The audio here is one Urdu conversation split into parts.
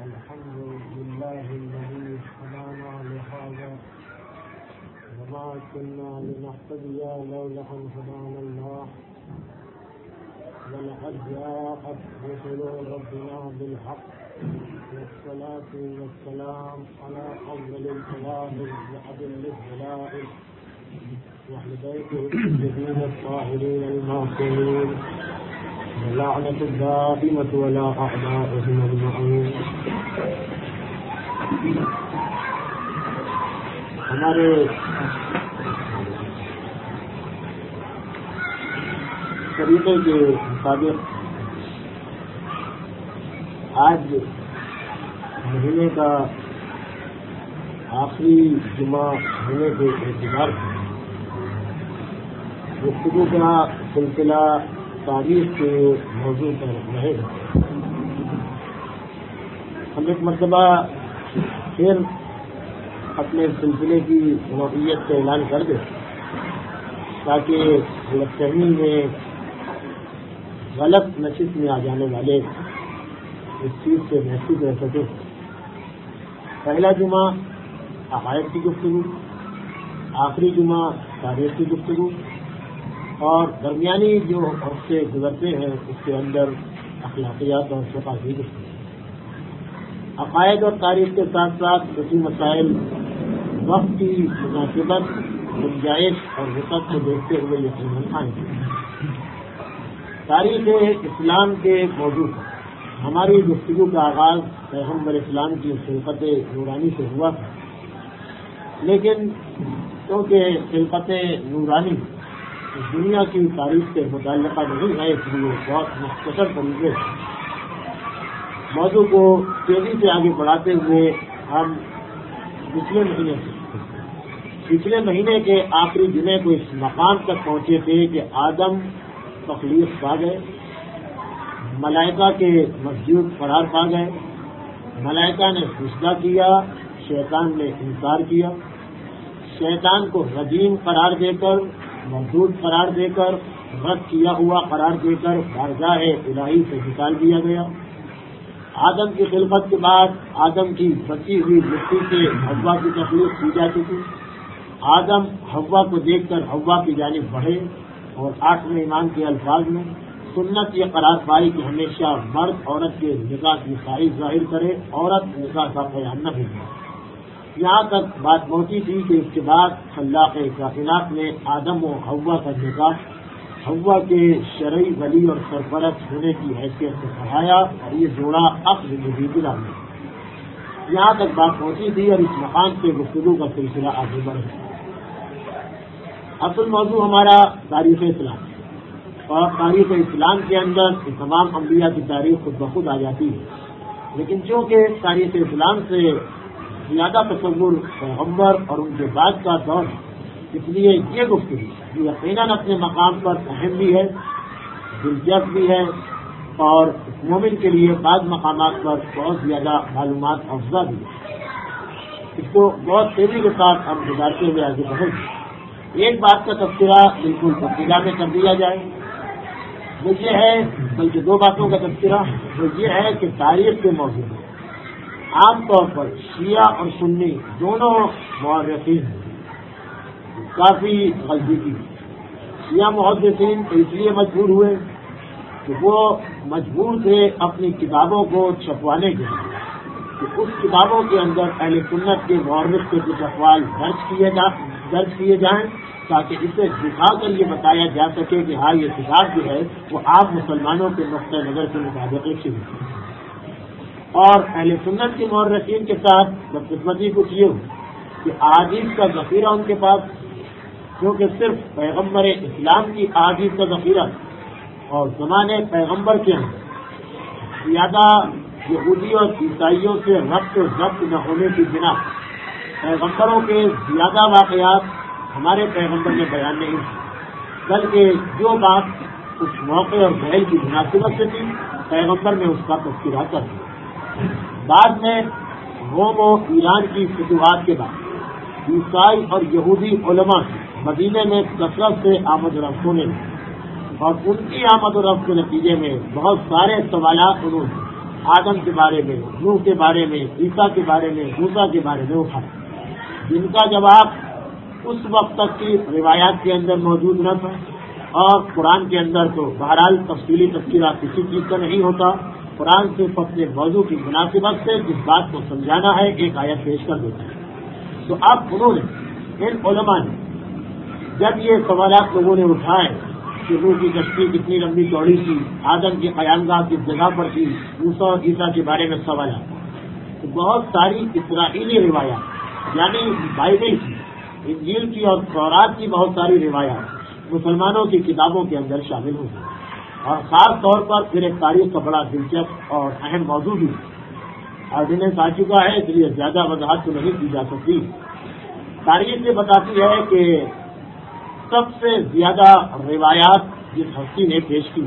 الحمد لله الذي هدانا لهذا وما كنا لنهتدي لولا أن هدانا الله ولقد جاءت رسل ربنا بالحق والصلاة والسلام على أفضل الخلائق وأدل الدلائل وأهل بيته الطيبين الطاهرين المعصومين واللعنة الدائمة ولا أعدائهم أجمعين. ہمارے طریقے کے مطابق آج مہینے کا آخری جمعہ ہونے کے اعتبار سے گفتگو کا سلسلہ تاریخ کے موضوع پر رہے گا. ہم ایک مرتبہ پھر اپنے سلسلے کی نوعیت کا اعلان کر دیں تاکہ غلط فہمی میں غلط نشست میں آ جانے والے اس چیز سے محفوظ رہ سکے. پہلا جمعہ عقائد کی گفتگو، آخری جمعہ تاریخ کی گفتگو اور درمیانی جو ہفتے گزرتے ہیں اس کے اندر اخلاقیات اور فقہ کی گفتگو. عقائد اور تاریخ کے ساتھ ساتھ کچھ مسائل وقت کی مناسبت، گنجائش اور وسعت کو دیکھتے ہوئے یقیناً آئیں گے. تاریخ اسلام کے موضوع پر ہماری گفتگو کا آغاز پیغمبر اسلام کی خلقت نورانی سے ہوا تھا، لیکن کیونکہ خلقت نورانی اس دنیا کی تاریخ سے متعلقہ نہیں ہے اس لیے بہت مختصر طریقے سے موضوع کو تیزی سے آگے بڑھاتے ہوئے ہم پچھلے مہینے کے آخری جمعے کو اس مقام تک پہنچے تھے کہ آدم تخلیق پا گئے، ملائکہ کے مسجود قرار پا گئے، ملائکہ نے سجدہ کیا، شیطان نے انکار کیا، شیطان کو رجیم قرار دے کر، مردود قرار دے کر، رد کیا ہوا قرار دے کر بارگاہ الہی سے نکال دیا گیا. آدم کی خلقت کے بعد آدم کی بچی ہوئی مٹی سے حوا کی تخلیق کی جا چکی. آدم حوا کو دیکھ کر حوا کی جانب بڑھے اور 8ویں ایمان کے الفاظ میں سنت یہ قرار پائی کہ ہمیشہ مرد عورت کے نکاح کی خواہش ظاہر کرے، عورت نکاح کا بیان نہ بھیجے. یہاں تک بات پہنچی تھی کہ اس کے بعد خلاق کائنات نے آدم و حوا کا نکاح حوا کے شرعی ولی اور سرپرست ہونے کی حیثیت سے پڑھایا اور یہ جوڑا عقد جدید میں. یہاں تک بات پہنچی تھی اور اس مقام سے گفتگو کا سلسلہ آگے بڑھ گیا. اصل موضوع ہمارا تاریخ اسلام اور تاریخ اسلام کے اندر تمام انبیاء کی تاریخ خود بخود آ جاتی ہے، لیکن چونکہ تاریخ اسلام سے زیادہ تصور پیغمبر اور ان کے بعد کا دور، اس لیے یہ گفتگو یقیناً اپنے مقام پر اہم بھی ہے، دلچسپ بھی ہے اور مومن کے لیے بعض مقامات پر بہت زیادہ معلومات افزا بھی ہے. اس کو بہت تیزی کے ساتھ ہم گزارتے ہوئے آگے بڑھیں گے. ایک بات کا تذکرہ بالکل ابتدا میں کر دیا جائے، وہ یہ ہے، بلکہ دو باتوں کا تذکرہ، وہ یہ ہے کہ تاریخ کے موضوع میں عام طور پر شیعہ اور سنی دونوں مورخین کافی غلطی کی. شیعہ محدثین تو اس لیے مجبور ہوئے کہ وہ مجبور تھے اپنی کتابوں کو چھپوانے کے لیے کہ اس کتابوں کے اندر اہل سنت کے مورخ کے کچھ اقوال درج کیے جائیں تاکہ اسے دکھا کر یہ بتایا جا سکے کہ ہاں یہ کتاب جو ہے وہ آپ مسلمانوں کے نقطۂ نظر کے مطابق ایک چیز ہے. اور اہل سنت کے مورخین کے ساتھ بدقسمتی کچھ یہ ہوئی کہ احادیث کا ذخیرہ ان کے پاس کیونکہ صرف پیغمبر اسلام کی احادیث کا ذخیرہ اور زمانے پیغمبر کے اندر زیادہ یہودی اور عیسائیوں سے ربط و ضبط نہ ہونے کی بنا پیغمبروں کے زیادہ واقعات ہمارے پیغمبر نے بیان نہیں کی، بلکہ جو بات اس موقع اور محل کی مناسبت سے تھی پیغمبر نے اس کا تذکرہ کر دیا. بعد میں روم و ایران کی فتوحات کے بعد عیسائی اور یہودی علماء مدینے میں کثرت سے آمد و رفت ہونے لگے اور ان کی آمد و رفت کے نتیجے میں بہت سارے سوالات انہوں نے آدم کے بارے میں، نوح کے بارے میں، عیسیٰ کے بارے میں، موسیٰ کے بارے میں اٹھایا، جن کا جواب اس وقت تک کی روایات کے اندر موجود نہ تھا، اور قرآن کے اندر تو بہرحال تفصیلی تذکرہ کسی چیز کا نہیں ہوتا. قرآن صرف اپنے موضوع کی مناسبت سے جس بات کو سمجھانا ہے ایک آیت پیش کر دیتا ہے. تو اب انہوں نے، ان علماء نے جب یہ سوالات لوگوں نے اٹھائے کہ نوح کی کشتی کتنی لمبی چوڑی تھی، آدم کی قیامگاہ کس جگہ پر تھی، موسیٰ اور عیسیٰ کے بارے میں سوالات، تو بہت ساری اسرائیلی روایات یعنی بائبل کی، انجیل کی اور تورات کی بہت ساری روایات مسلمانوں کی کتابوں کے اندر شامل ہوئی، اور خاص طور پر پھر ایک تاریخ کا بڑا دلچسپ اور اہم موضوع بھی آرڈیننس آ چکا ہے، اس لیے زیادہ وضاحت تو نہیں کی جا سکتی. تاریخ یہ بتاتی ہے کہ سب سے زیادہ روایات جس ہستی نے پیش کی،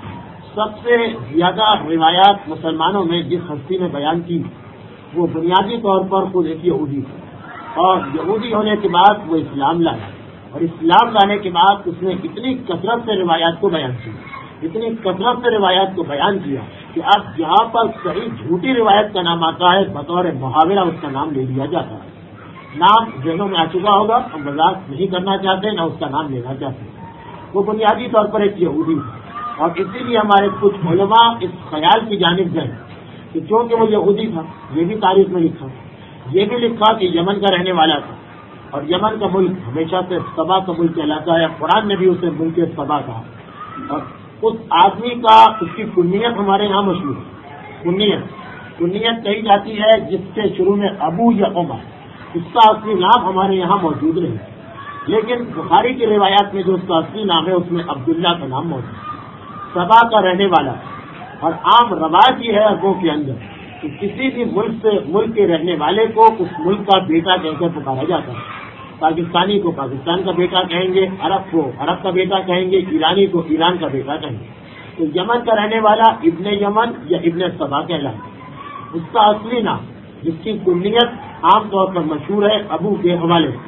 سب سے زیادہ روایات مسلمانوں میں جس ہستی نے بیان کی، وہ بنیادی طور پر خود ایک یہودی تھا، اور یہودی ہونے کے بعد وہ اسلام لایا، اور اسلام لانے کے بعد اس نے اتنی کثرت سے روایات کو بیان کی، اتنی کثرت سے روایات کو بیان کیا کہ اب جہاں پر صحیح جھوٹی روایت کا نام آتا ہے بطور محاورہ اس کا نام لے لیا جاتا ہے. نام ذہنوں میں آ چکا ہوگا، ہم مذاق نہیں کرنا چاہتے نہ اس کا نام لینا چاہتے. وہ بنیادی طور پر ایک یہودی ہے، اور اسی لیے ہمارے کچھ علماء اس خیال کی جانب گئے کہ چونکہ وہ یہودی تھا، یہ بھی تاریخ میں لکھا، یہ بھی لکھا کہ یمن کا رہنے والا تھا، اور یمن کا ملک ہمیشہ سے سبا کا ملک کہلاتا ہے، قرآن نے بھی اسے ملک سبا کہا. اور اس آدمی کا، اس کی کنیت ہمارے یہاں مشہور ہے. کنیت کہی جاتی ہے جس کے شروع میں ابو یا عمر، اس کا اصلی نام ہمارے یہاں موجود نہیں، لیکن بخاری کی روایات میں جو اس کا اصلی نام ہے اس میں عبداللہ کا نام موجود ہے. سبا کا رہنے والا، اور عام رواج یہ ہے عربوں کے اندر کہ کسی بھی ملک کے رہنے والے کو اس ملک کا بیٹا کہہ کر پکارا جاتا ہے. پاکستانی کو پاکستان کا بیٹا کہیں گے، عرب کو عرب کا بیٹا کہیں گے، ایرانی کو ایران کا بیٹا کہیں گے. تو یمن کا رہنے والا ابن یمن یا ابن سبا کہلاتا ہے. اس کا اصلی نام، جس کی کنیت عام طور پر مشہور ہے ابو کے حوالے سے،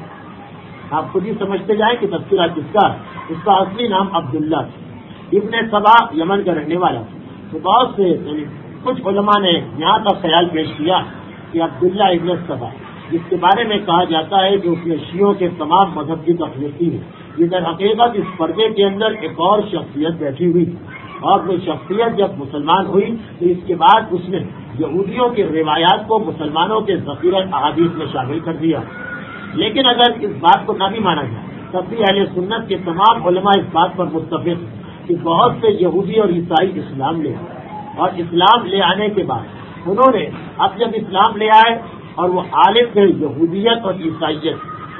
آپ خود ہی سمجھتے جائیں کہ تذکرہ کس کا، اس کا اصلی نام عبداللہ ابن سبا یمن کا رہنے والا. تو بہت سے کچھ علماء نے یہاں تک خیال پیش کیا کہ عبداللہ ابن سبا، جس کے بارے میں کہا جاتا ہے کہ اس نے شیعوں کے تمام مذہب کی تخلیق کی ہے، یہ در حقیقت اس پردے کے اندر ایک اور شخصیت بیٹھی ہوئی، اور وہ شخصیت جب مسلمان ہوئی تو اس کے بعد اس نے یہودیوں کی روایات کو مسلمانوں کے ذخیرہ احادیث میں شامل کر دیا. لیکن اگر اس بات کو نہ بھی مانا جائے تب بھی اہل سنت کے تمام علماء اس بات پر متفق ہیں کہ بہت سے یہودی اور عیسائی اسلام لے آئے، اور اسلام لے آنے کے بعد انہوں نے اب جب اسلام لے آئے اور وہ عالم تھے یہودیت اور عیسائیت،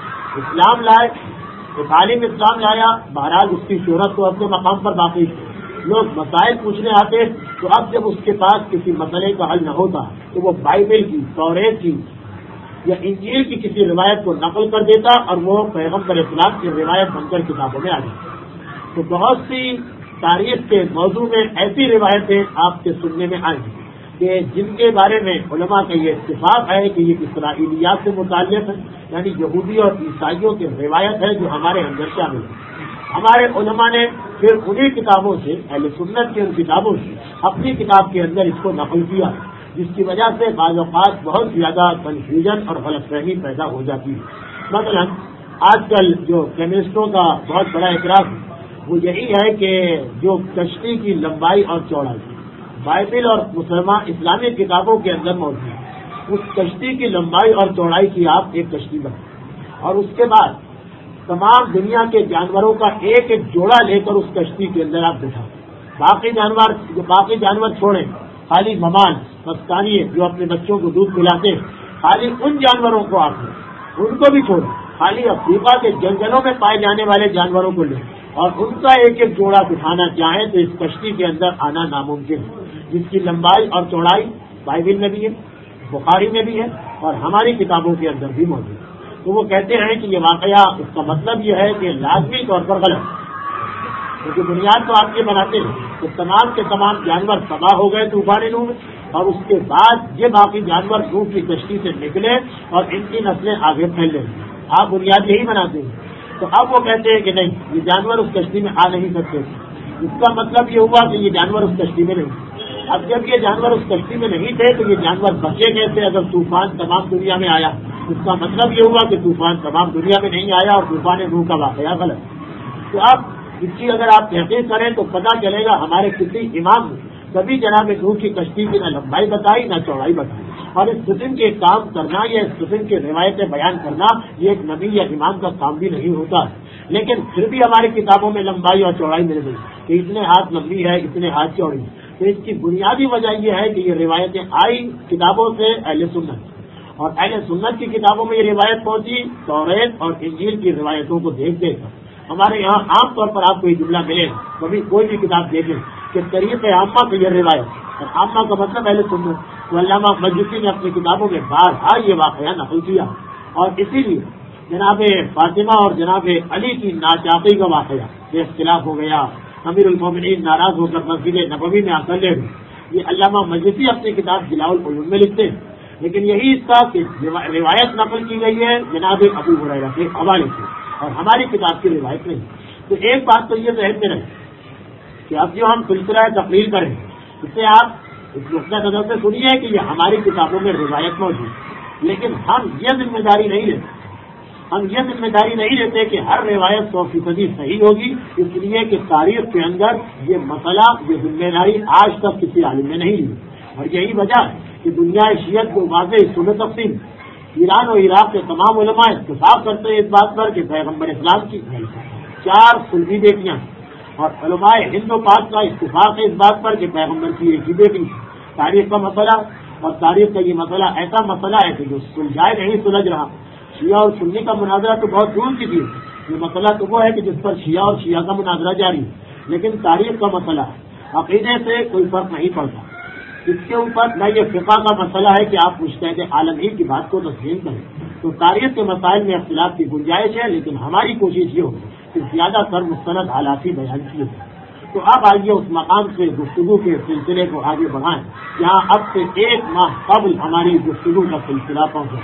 اسلام لائے، ایک عالم اسلام لایا، بہرحال اس کی شہرت تو اپنے مقام پر باقی تھی، لوگ مسائل پوچھنے آتے، تو اب جب اس کے پاس کسی مسئلے کا حل نہ ہوتا تو وہ بائبل کی، توریت کی یا انجیل کی کسی روایت کو نقل کر دیتا، اور وہ پیغمبر اسلام کی روایت بن کر کتابوں میں آ جاتی. تو بہت سی تاریخ کے موضوع میں ایسی روایتیں آپ کے سننے میں آئیں کہ جن کے بارے میں علماء کا یہ اتفاق ہے کہ یہ اسرائیلیات سے متعلق ہے، یعنی یہودی اور عیسائیوں کی روایت ہے جو ہمارے اندر شامل ہے. ہمارے علماء نے پھر انہی کتابوں سے، اہل سنت کی ان کتابوں سے اپنی کتاب کے اندر اس کو نقل کیا، جس کی وجہ سے بعض اوقات بہت زیادہ کنفیوژن اور غلط فہمی پیدا ہو جاتی ہے. مثلا آج کل جو کیمسٹوں کا بہت بڑا اعتراض ہے وہ یہی ہے کہ جو کشتی کی لمبائی اور چوڑائی بائبل اور مسلمان اسلامی کتابوں کے اندر موجود ہے، اس کشتی کی لمبائی اور چوڑائی کی آپ ایک کشتی بنائیں، اور اس کے بعد تمام دنیا کے جانوروں کا ایک ایک جوڑا لے کر اس کشتی کے اندر آپ بٹھائیں. باقی جانور چھوڑیں، خالی ممال مستانی جو اپنے بچوں کو دودھ پلاتے ہیں، خالی ان جانوروں کو آپ لیں، ان کو بھی چھوڑیں، خالی افریقہ کے جنگلوں میں پائے جانے والے جانوروں کو لیں، اور ان کا ایک ایک جوڑا بٹھانا چاہیں تو اس کشتی کے اندر آنا ناممکن ہے، جس کی لمبائی اور چوڑائی بائبل میں بھی ہے، بخاری میں بھی ہے، اور ہماری کتابوں کے اندر بھی موجود ہے. تو وہ کہتے ہیں کہ یہ واقعہ، اس کا مطلب یہ ہے کہ لازمی طور پر غلط، کیونکہ بنیاد تو آپ یہ بناتے ہیں کہ تمام کے تمام جانور تباہ ہو گئے طوفان نوح میں، اور اس کے بعد یہ باقی جانور نوح کی کشتی سے نکلے اور ان کی نسلیں آگے پھیل رہی ہیں. آپ بنیاد یہی بناتے ہیں. تو اب وہ کہتے ہیں کہ نہیں، یہ جانور اس کشتی میں آ نہیں سکتے. اس کا مطلب یہ ہوا کہ یہ جانور اس کشتی میں نہیں. اب جب یہ جانور اس کشتی میں نہیں تھے تو یہ جانور بچے کیسے اگر طوفان تمام دنیا میں آیا؟ اس کا مطلب یہ ہوا کہ طوفان تمام دنیا میں نہیں آیا اور طوفان نوح کا واقعہ غلط. تو آپ اس کی اگر آپ تحقیق کریں تو پتہ چلے گا ہمارے کسی امام نے کبھی جناب نوح کی کشتی کی نہ لمبائی بتائی نہ چوڑائی بتائی. اور اس قسم کے کام کرنا یا اس قسم کی روایتیں بیان کرنا یہ ایک نبی یا امام کا کام بھی نہیں ہوتا ہے. لیکن پھر بھی ہماری کتابوں میں لمبائی اور چوڑائی مل گئی کہ اتنے ہاتھ لمبی ہے اتنے ہاتھ چوڑی. تو اس کی بنیادی وجہ یہ ہے کہ یہ روایتیں آئی کتابوں سے اہل سنت، اور اہل سنت کی کتابوں میں یہ روایت پہنچی توریت اور انجیل کی روایتوں کو دیکھ دے کر. ہمارے یہاں عام طور پر آپ کو یہ جملہ ملے گا، کبھی کوئی بھی کتاب دیکھیں کہ طریق عامہ کی یہ روایت، اور عامہ کا مطلب اہل سنت. تو علامہ مجلسی نے اپنی کتابوں میں بارہا یہ واقعہ نقل کیا. اور اسی لیے جناب فاطمہ اور جناب علی کی ناچاقی کا واقعہ یہ اختلاف ہو گیا، امیر المومنین ناراض ہو کر مسجد نبوی میں آ کر لے گئے. یہ علامہ مجلسی اپنی کتاب ضیاء العلوم میں لکھتے ہیں. لیکن یہی اس کا روایت نقل کی گئی ہے جناب ابو ہریرہ کے حوالے سے، اور ہماری کتاب کی روایت نہیں. تو ایک بات تو یہ ذہن میں رہے کہ اب جو ہم سلسلہ تقریر کریں اس سے آپ اس نقطۂ نظر سے سنیے کہ یہ ہماری کتابوں میں روایت موجود ہے، لیکن ہم یہ ذمہ داری نہیں لیتے کہ ہر روایت 100% صحیح ہوگی. اس لیے کہ تاریخ کے اندر یہ مسئلہ یہ ذمہ داری آج تک کسی عالم نے نہیں لی. اور یہی وجہ ہے کہ دنیا شیعت کو واضح سنت تقسیم ایران اور عراق کے تمام علماء اتفاق کرتے ہیں اس بات پر کہ پیغمبر اسلام کی 4 سلبی بیٹیاں، اور علماء ہند و پاک کا اتفاق ہے اس بات پر کہ پیغمبر کی ایک ہی بیٹی. تاریخ کا مسئلہ، اور تاریخ کا یہ مسئلہ ایسا مسئلہ ہے کہ جو سلجھائے نہیں سلجھ رہا. شیعہ اور سنی کا مناظرہ تو بہت دور کی چیز، یہ مسئلہ تو وہ ہے کہ جس پر شیعہ اور شیعہ کا مناظرہ جاری ہے. لیکن تاریخ کا مسئلہ عقیدے سے کوئی فرق نہیں پڑتا. اس کے اوپر نہ یہ فقہ کا مسئلہ ہے کہ آپ مجتہد عالم ہی کی بات کو تسلیم کریں. تو تاریخ کے مسائل میں اختلاف کی گنجائش ہے، لیکن ہماری کوشش یہ ہوگی کہ زیادہ تر مستند حالاتی بیان کیے جائیں. تو اب آئیے اس مقام سے گفتگو کے سلسلے کو آگے بڑھائیں جہاں اب سے 1 ماہ قبل ہماری گفتگو کا سلسلہ پہنچا.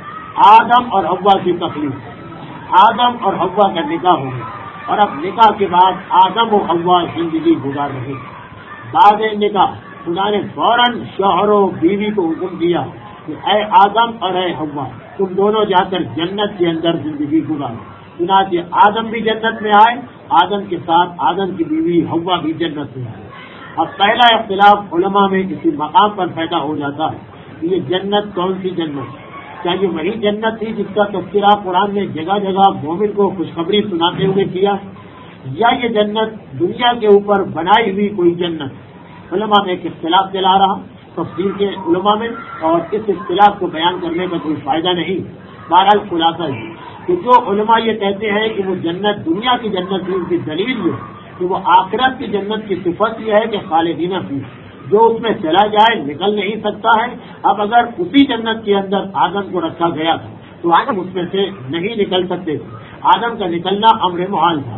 آدم اور حوا کی تخلیق، آدم اور حوا کا نکاح ہو گیا، اور اب نکاح کے بعد آدم و حوا زندگی گزار رہے. بعد نکاح خدا نے فوراً شوہر و بیوی کو حکم دیا کہ اے آدم اور اے حوا تم دونوں جا کر جنت کے اندر زندگی گزارو. چنانچہ آدم بھی جنت میں آئے، آدم کے ساتھ آدم کی بیوی حوا بھی جنت میں آئے. اب پہلا اختلاف علماء میں کسی مقام پر پیدا ہو جاتا ہے کہ یہ جنت کون سی جنت؟ کیا یہ وہی جنت تھی جس کا تذکرہ قرآن نے جگہ جگہ مومن کو خوشخبری سناتے ہوئے کیا، یا یہ جنت دنیا کے اوپر بنائی ہوئی کوئی جنت؟ علماء میں ایک اختلاف چلا رہا تفسیر کے علماء میں، اور اس اختلاف کو بیان کرنے کا کوئی فائدہ نہیں. بہرحال خلاصہ یہ کہ جو علماء یہ کہتے ہیں کہ وہ جنت دنیا کی جنت تھی، ان کی دلیل یہ کہ وہ آخرت کی جنت کی صفت یہ ہے کہ خالدین فیہا، جو اس میں چلا جائے نکل نہیں سکتا ہے. اب اگر اسی جنت کے اندر آدم کو رکھا گیا تھا تو آدم اس میں سے نہیں نکل سکتے تھے. آدم کا نکلنا امر محال تھا.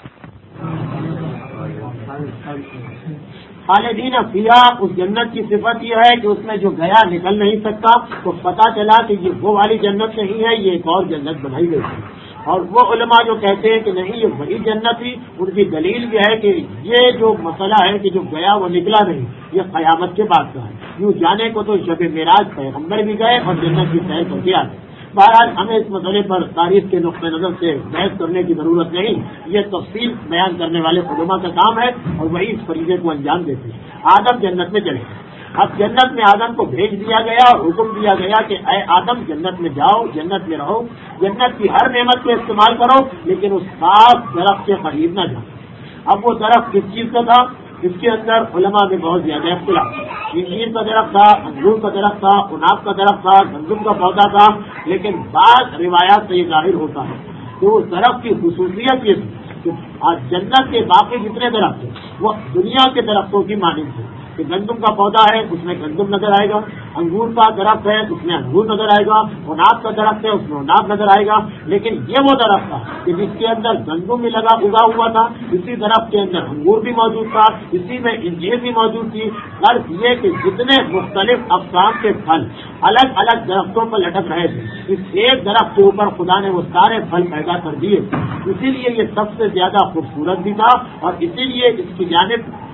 خالدین فیہا اس جنت کی صفت یہ ہے کہ اس میں جو گیا نکل نہیں سکتا. تو پتہ چلا کہ یہ وہ والی جنت نہیں ہے، یہ ایک اور جنت بنائی گئی تھی. اور وہ علماء جو کہتے ہیں کہ نہیں یہ وہی جنت تھی، ان کی دلیل یہ ہے کہ یہ جو مسئلہ ہے کہ جو گیا وہ نکلا نہیں، یہ قیامت کے بعد کا ہے. یوں جانے کو تو شب معراج پیغمبر بھی گئے اور جنت کی سیر کر کے آ گئے. بہرحال ہمیں اس مسئلے پر تاریخ کے نقطۂ نظر سے بحث کرنے کی ضرورت نہیں. یہ تفصیل بیان کرنے والے علماء کا کام ہے اور وہی اس فریضے کو انجام دیتے ہیں. آدم جنت میں چلے گئے. اب جنت میں آدم کو بھیج دیا گیا اور حکم دیا گیا کہ اے آدم جنت میں جاؤ، جنت میں رہو، جنت کی ہر نعمت کو استعمال کرو، لیکن اس خاص درخت کے قریب نہ جاؤ. اب وہ درخت کس چیز کا تھا؟ اس کے اندر علماء میں بہت زیادہ اختلاف. انجیر کا درخت تھا، انگور کا درخت تھا، عناب کا درخت تھا، گندم کا پودا تھا. لیکن بعض روایات سے یہ ظاہر ہوتا ہے کہ اس درخت کی خصوصیت یہ تھی کہ جنت کے باقی جتنے درخت ہیں وہ دنیا کے درختوں کی مانند تھے. کہ گندم کا پودا ہے اس میں گندم نظر آئے گا، انگور کا درخت ہے اس میں انگور نظر آئے گا، عناب کا درخت ہے اس میں عناب نظر آئے گا. لیکن یہ وہ درخت تھا کہ جس کے اندر گندم بھی اگا ہوا تھا، اسی درخت کے اندر انگور بھی موجود تھا، اسی میں انجیر بھی موجود تھی. غرض یہ کہ جتنے مختلف اقسام کے پھل الگ الگ درختوں پر لٹک رہے تھے، اس ایک درخت کے اوپر خدا نے وہ سارے پھل پیدا کر دیے. اسی لیے یہ سب سے زیادہ خوبصورت بھی تھا اور اسی لیے اس کی جانب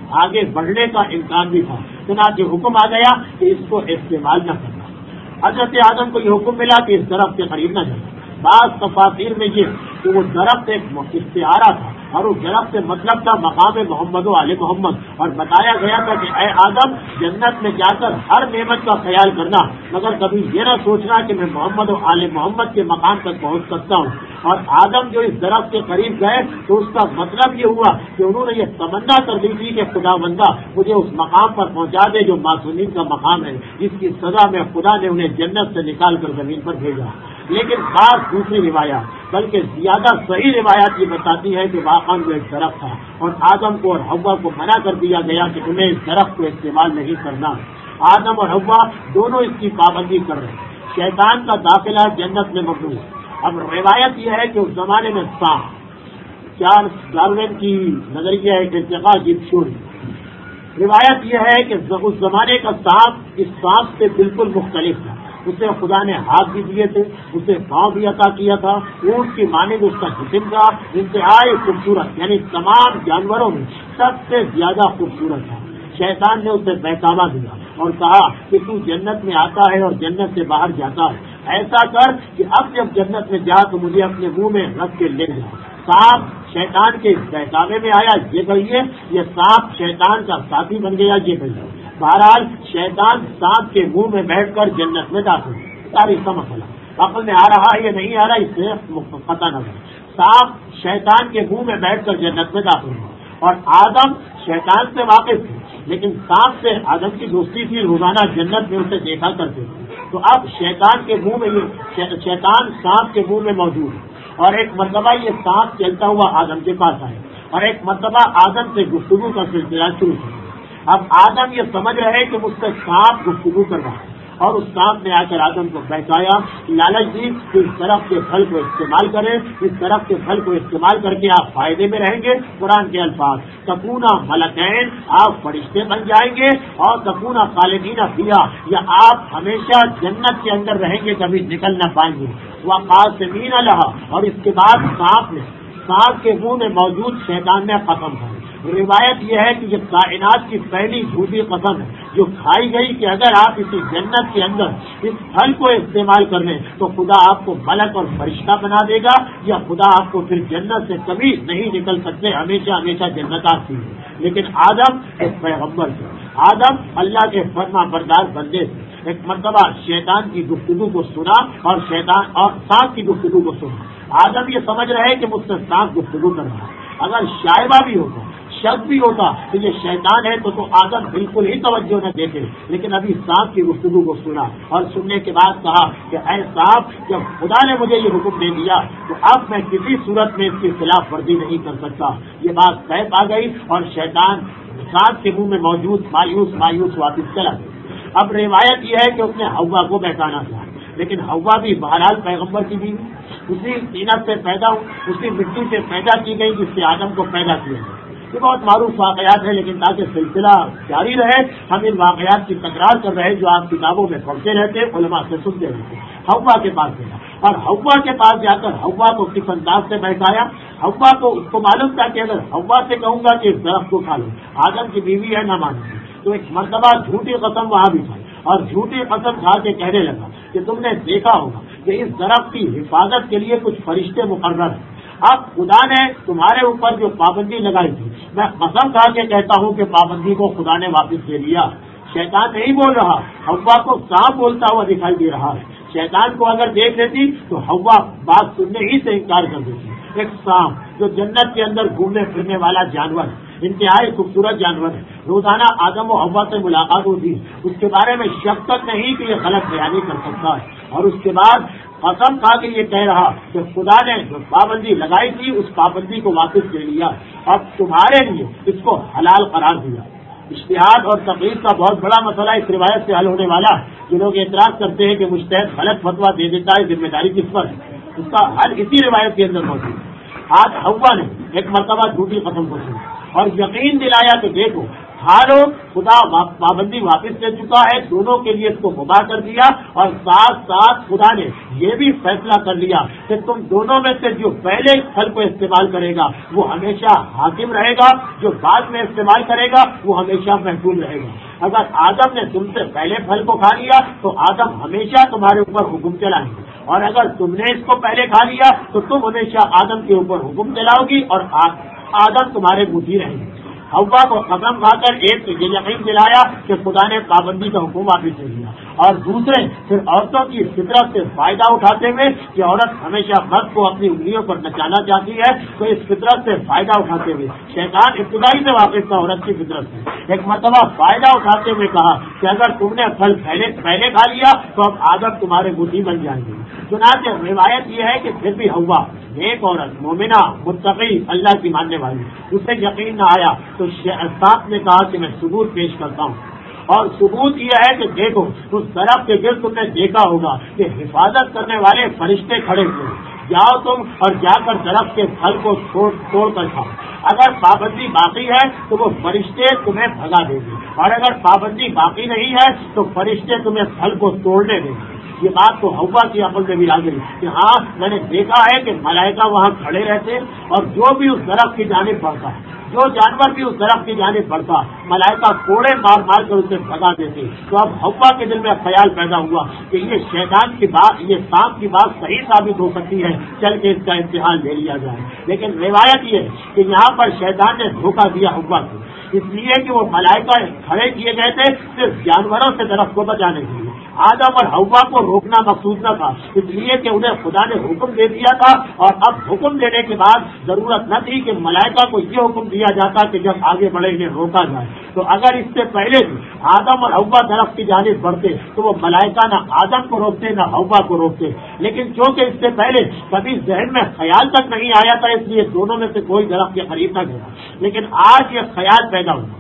آگے بڑھنے کا امکان بھی تھا، چنانچہ حکم آ گیا کہ اس کو استعمال نہ کرنا۔ حضرت آدم کو یہ حکم ملا کہ اس درخت کے قریب نہ جانا۔ بعض تفاسیر میں یہ کہ وہ درخت ایک استعارہ تھا اور اس درخت سے مطلب تھا مقام محمد و آل محمد، اور بتایا گیا تھا کہ اے آدم جنت میں جا کر ہر نعمت کا خیال کرنا، مگر کبھی یہ نہ سوچنا کہ میں محمد و آل محمد کے مقام تک پہنچ سکتا ہوں۔ اور آدم جو اس درخت کے قریب گئے تو اس کا مطلب یہ ہوا کہ انہوں نے یہ تمنا کر دی تھی کہ خدا بندہ مجھے اس مقام پر پہنچا دے جو معصومین کا مقام ہے، جس کی سزا میں خدا نے انہیں جنت سے نکال کر زمین پر بھیجا۔ لیکن بعض دوسری روایات بلکہ زیادہ صحیح روایات یہ بتاتی ہے کہ واقعی وہ ایک درخت تھا اور آدم کو اور حوا کو منع کر دیا گیا کہ تمہیں اس درخت کو استعمال نہیں کرنا۔ آدم اور حوا دونوں اس کی پابندی کر رہے ہیں۔ شیطان کا داخلہ جنت میں ممنوع ہے۔ اب روایت یہ ہے کہ اس زمانے میں سانپ، چارلس ڈارون کی نظریہ ارتقاء کی شروع، روایت یہ ہے کہ اس زمانے کا سانپ اس سانپ سے بالکل مختلف تھا۔ اسے خدا نے ہاتھ بھی دیے تھے، اسے پاؤں بھی عطا کیا تھا، اونٹ کی مانند اس کا جسم تھا، انتہائی خوبصورت، یعنی تمام جانوروں میں سب سے زیادہ خوبصورت تھا۔ شیطان نے اسے بہکاوا دیا اور کہا کہ تو جنت میں آتا ہے اور جنت سے باہر جاتا ہے، ایسا کر کہ اب جب جنت میں جا تو مجھے اپنے منہ میں رکھ کے لے جا۔ سانپ شیطان کے بہکاوے میں آیا، یہ کہیے، یہ سانپ شیطان کا ساتھی بن گیا، یہ کہیے۔ بہرحال شیطان سانپ کے منہ میں بیٹھ کر جنت میں داخل، تاریخ کا مسئلہ عقل میں آ رہا ہے یا نہیں آ رہا اس سے پتہ نہ ہو۔ سانپ شیطان کے منہ میں بیٹھ کر جنت میں داخل ہوا اور آدم شیطان سے واقف تھے، لیکن سانپ سے آدم کی دوستی تھی، روزانہ جنت میں اسے دیکھا کرتے تھے۔ تو اب شیطان کے منہ میں شیطان سانپ کے منہ میں موجود ہے، اور ایک مرتبہ یہ سانپ چلتا ہوا آدم کے پاس آئے اور ایک مرتبہ آدم سے گفتگو کا سلسلہ شروع ہوا۔ اب آدم یہ سمجھ رہے کہ مجھ سے سانپ گفتگو کر رہا ہے، اور اس سانپ نے آ کر آدم کو بہکایا، لالچ دی کہ اس درخت کے پھل کو استعمال کریں، اس درخت کے پھل کو استعمال کر کے آپ فائدے میں رہیں گے۔ قرآن کے الفاظ، تکونا ملکین، آپ فرشتے بن جائیں گے، اور تکونا خالدین فیہا، یا آپ ہمیشہ جنت کے اندر رہیں گے، کبھی نکل نہ پائیں گے۔ وقاسمین لہا، اور اس کے بعد سانپ کے منہ میں موجود شیطان نے قسم کھائی۔ روایت یہ ہے کہ یہ کائنات کی پہلی جھوٹی قسم ہے جو کھائی گئی کہ اگر آپ اسی جنت کے اندر اس پھل کو استعمال کر لیں تو خدا آپ کو ملک اور فرشتہ بنا دے گا، یا خدا آپ کو پھر جنت سے کبھی نہیں نکل سکتے، ہمیشہ ہمیشہ جنت آتی ہے۔ لیکن آدم ایک پیغمبر تھے، آدم اللہ کے فرما بردار بندے تھے۔ ایک مرتبہ شیطان کی گفتگو کو سنا اور سانپ کی گفتگو کو سنا۔ آدم یہ سمجھ رہے کہ مجھ سے سانپ گفتگو کر رہا ہے، اگر شائبہ بھی ہوتا، شک بھی ہوتا کہ یہ شیطان ہے تو آدم بالکل ہی توجہ نہ دیتے، لیکن ابھی سانپ کی گفتگو کو سنا اور سننے کے بعد کہا کہ اے سانپ، جب خدا نے مجھے یہ حکم دے دیا تو اب میں کسی صورت میں اس کی خلاف ورزی نہیں کر سکتا۔ یہ بات طے پا گئی اور شیطان سانپ کے منہ میں موجود مایوس واپس چلا گیا۔ اب روایت یہ ہے کہ اس نے حوا کو بہکانا تھا، لیکن حوا بھی بہرحال پیغمبر کی بیوی، اسی طینت سے پیدا ہوئی، اسی مٹی سے پیدا کی گئی جس سے آدم کو پیدا کیا گیا۔ یہ بہت معروف واقعات ہیں، لیکن تاکہ سلسلہ جاری رہے ہم ان واقعات کی تکرار کر رہے ہیں جو آپ کتابوں میں پڑھتے رہتے، علماء سے سنتے رہتے۔ حوا کے پاس گیا اور حوا کے پاس جا کر حوا کو کس انداز سے بیٹھایا۔ حوا کو اس کو معلوم تھا کہ اگر حوا سے کہوں گا کہ اس درخت کو کھا لو، آدم کی بیوی ہے، نہ مانوں گی، تو ایک مرتبہ جھوٹی قسم وہاں بھی کھائی اور جھوٹی قسم کھا کے کہنے لگا کہ تم نے دیکھا ہوگا کہ اس درخت کی حفاظت کے لیے کچھ فرشتے مقرر ہیں۔ اب خدا نے تمہارے اوپر جو پابندی لگائی تھی، میں قسم کھا کے کہتا ہوں کہ پابندی کو خدا نے واپس لے لیا۔ شیطان نہیں بول رہا، حوا کو سانپ بولتا ہوا دکھائی دے رہا ہے۔ شیطان کو اگر دیکھ لیتی تو حوا بات سننے ہی سے انکار کر دیتی۔ ایک سانپ جو جنت کے اندر گھومنے پھرنے والا جانور ہے، انتہائی خوبصورت جانور ہے، روزانہ آدم و حوا سے ملاقات ہوتی ہے، اس کے بارے میں شک تک نہیں کہ یہ غلط بیانی کر سکتا ہے، اور اس کے بعد قسم کھا کے یہ کہہ رہا کہ خدا نے جو پابندی لگائی تھی اس پابندی کو واپس لے لیا، اب تمہارے لیے اس کو حلال قرار دیا۔ اجتہاد اور تقلید کا بہت بڑا مسئلہ اس روایت سے حل ہونے والا ہے۔ جو لوگ اعتراض کرتے ہیں کہ مجتہد غلط فتویٰ دے دیتا ہے، ذمہ داری کس پر ہے، اس کا حل اسی روایت کے اندر موجود ہے۔ آج حوا نے ایک مرتبہ جھوٹی قسم کو سنا اور یقین دلایا کہ دیکھو کھا لو، خدا پابندی واپس لے چکا ہے، دونوں کے لیے اس کو مباح کر دیا، اور ساتھ ساتھ خدا نے یہ بھی فیصلہ کر لیا کہ تم دونوں میں سے جو پہلے پھل کو استعمال کرے گا وہ ہمیشہ حاکم رہے گا، جو بعد میں استعمال کرے گا وہ ہمیشہ محفوظ رہے گا۔ اگر آدم نے تم سے پہلے پھل کو کھا لیا تو آدم ہمیشہ تمہارے اوپر حکم چلائیں گے، اور اگر تم نے اس کو پہلے کھا لیا تو تم ہمیشہ آدم کے اوپر حکم چلاؤ گی، اور آدم تمہارے بوتی رہیں گے۔ حوا کو قسم کھا کر ایک تو یہ یقین دلایا کہ خدا نے پابندی کا حکم واپس لے لیا، اور دوسرے پھر عورتوں کی فطرت سے فائدہ اٹھاتے ہوئے کہ عورت ہمیشہ مرد کو اپنی انگلیوں پر نچانا چاہتی ہے، تو اس فطرت سے فائدہ اٹھاتے ہوئے شیطان ابتدائی سے واقف تھا عورت کی فطرت سے، ایک مرتبہ فائدہ اٹھاتے ہوئے کہا کہ اگر تم نے پھل پہلے کھا لیا تو اب آدم تمہارے بوتی بن جائیں گے۔ چنانچہ روایت یہ ہے کہ پھر بھی ہوا ایک عورت مومنہ متقی اللہ کی ماننے والی، اسے یقین نہ آیا تو سانپ نے کہا کہ میں ثبوت پیش کرتا ہوں، اور ثبوت یہ ہے کہ دیکھو اس درخت کے گرد تم نے دیکھا ہوگا کہ حفاظت کرنے والے فرشتے کھڑے ہوئے، جاؤ تم اور جا کر درخت کے پھل کو توڑ کر کھاؤ، اگر پابندی باقی ہے تو وہ فرشتے تمہیں بھگا دیں گے، اور اگر پابندی باقی نہیں ہے تو فرشتے تمہیں پھل کو توڑنے دیں گے۔ یہ بات تو ہوا کی عقل میں بھی آ گئی کہ ہاں میں نے دیکھا ہے کہ ملائکہ وہاں کھڑے رہتے، اور جو بھی اس درخت کی جانب بڑھتا ہے، جو جانور بھی اس درخت کی جانب بڑھتا، ملائکہ کوڑے مار مار کر اسے بھگا دیتے۔ تو اب ہوا کے دل میں خیال پیدا ہوا کہ یہ شیطان کی بات، یہ سانپ کی بات صحیح ثابت ہو سکتی ہے، چل کے اس کا امتحان لے لیا جائے۔ لیکن روایت یہ ہے کہ یہاں پر شیطان نے دھوکہ دیا ہوا کو، اس لیے کہ وہ ملائکہ کھڑے کیے گئے تھے صرف جانوروں سے درخت کو بچانے کے لیے، آدم اور حوا کو روکنا مقصود نہ تھا، اس لیے کہ انہیں خدا نے حکم دے دیا تھا، اور اب حکم دینے کے بعد ضرورت نہ تھی کہ ملائکہ کو یہ حکم دیا جاتا کہ جب آگے بڑھے انہیں روکا جائے۔ تو اگر اس سے پہلے بھی آدم اور حوا درخت کی جانب بڑھتے تو وہ ملائکہ نہ آدم کو روکتے نہ حوا کو روکتے، لیکن چونکہ اس سے پہلے کبھی ذہن میں خیال تک نہیں آیا تھا، اس لیے دونوں میں سے کوئی درخت کے قریب نہ گیا، لیکن آج یہ خیال پیدا ہوا،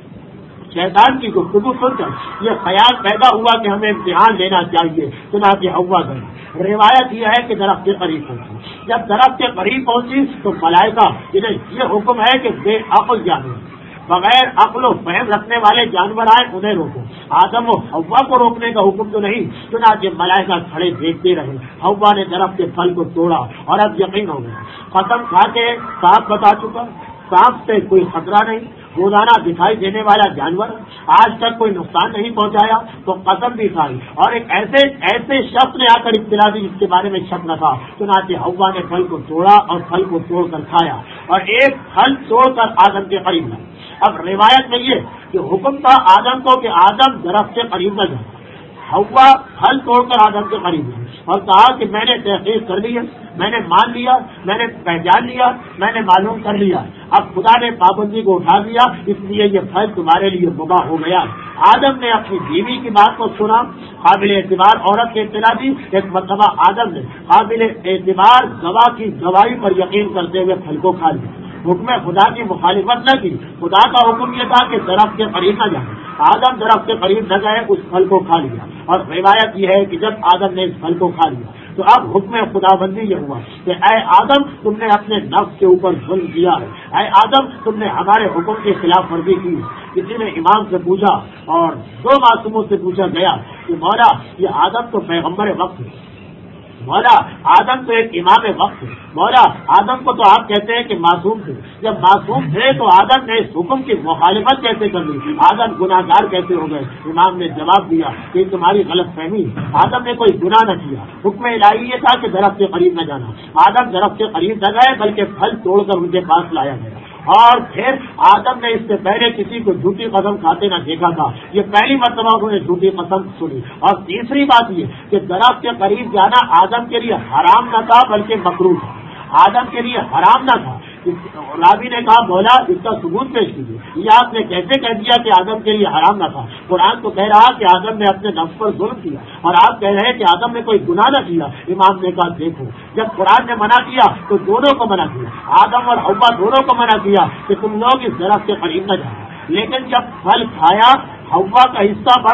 شیطان کی گفتگو سن کر یہ خیال پیدا ہوا کہ ہمیں امتحان لینا چاہیے، چنانچہ ہوا گئی۔ روایت یہ ہے کہ درخت کے قریب پہنچی، جب درخت کے قریب پہنچی تو ملائکہ جنہیں یہ حکم ہے کہ بے عقل جانور، بغیر عقل و فہم رکھنے والے جانور آئے انہیں روکو، آدم و حوا کو روکنے کا حکم تو نہیں۔ چنانچہ ملائکہ کھڑے دیکھتے رہے، حوا نے درخت کے پھل کو توڑا، اور اب یقین ہو گیا، قسم کھا کے صاف بتا چکا، سانپ سے کوئی خطرہ نہیں، روزانہ دکھائی دینے والا جانور، آج تک کوئی نقصان نہیں پہنچایا، تو قسم بھی کھائی، اور ایک ایسے شخص نے آ کر اطلاع دی جس کے بارے میں شک نہ تھا۔ چنانچہ حوا نے پھل کو توڑا اور پھل کو توڑ کر کھایا، اور ایک پھل توڑ کر آدم کے قریب لائی۔ اب روایت میں یہ کہ حکم تھا آدم کو کہ آدم درخت کے قریب نہ جائے، حوا پھل توڑ کر آدم کے قریب لائی اور کہا کہ میں نے تحقیق کر لی ہے، میں نے مان لیا، میں نے پہچان لیا، میں نے معلوم کر لیا، اب خدا نے پابندی کو اٹھا دیا، اس لیے یہ پھل تمہارے لیے مباح ہو گیا۔ آدم نے اپنی بیوی کی بات کو سنا، قابل اعتبار عورت کی اطلاع دی، ایک مرتبہ آدم نے قابل اعتبار گواہ کی گواہی پر یقین کرتے ہوئے پھل کو کھا لیا، حکم خدا کی مخالفت نہ کی۔ خدا کا حکم یہ تھا کہ درخت کے قریب نہ جائے، آدم درخت کے قریب نہ گئے، اس پھل کو کھا لیا، اور روایت یہ ہے کہ جب آدم نے اس پھل کو کھا لیا تو اب حکم خدا بندی یہ ہوا کہ اے آدم تم نے اپنے نفس کے اوپر ظلم کیا ہے، اے آدم تم نے ہمارے حکم کی خلاف ورزی کی۔ کسی نے امام سے پوچھا اور دو معصوموں سے پوچھا گیا کہ مولا یہ آدم تو پیغمبر وقت ہے، مولا آدم تو ایک امام وقت ہے، مولا آدم کو تو آپ کہتے ہیں کہ معصوم تھے، جب معصوم تھے تو آدم نے اس حکم کی مخالفت کیسے کر لی، آدم گناہگار کیسے ہو گئے؟ امام نے جواب دیا کہ تمہاری غلط فہمی، آدم نے کوئی گناہ نہ کیا، حکم الہی یہ تھا کہ درخت کے قریب نہ جانا، آدم درخت کے قریب نہ گئے بلکہ پھل توڑ کر ان کے پاس لایا گیا، اور پھر آدم نے اس سے پہلے کسی کو جھوٹی قسم کھاتے نہ دیکھا تھا، یہ پہلی مرتبہ انہوں نے جھوٹی قسم سنی۔ اور تیسری بات یہ کہ درخت کے قریب جانا آدم کے لیے حرام نہ تھا بلکہ مکروہ تھا، آدم کے لیے حرام نہ تھا۔ راوی نے کہا مولا اس کا ثبوت پیش کیجیے، یہ آپ نے کیسے کہہ دیا کہ آدم کے لیے حرام نہ تھا؟ قرآن تو کہہ رہا کہ آدم نے اپنے نفس پر ظلم کیا، اور آپ کہہ رہے ہیں کہ آدم نے کوئی گناہ نہ کیا۔ امام نے کہا دیکھو جب قرآن نے منع کیا تو دونوں کو منع کیا، آدم اور حوا دونوں کو منع کیا کہ تم لوگ اس درخت کے قریب نہ جاؤ، لیکن جب پھل کھایا حوا کا حصہ بڑا تھا،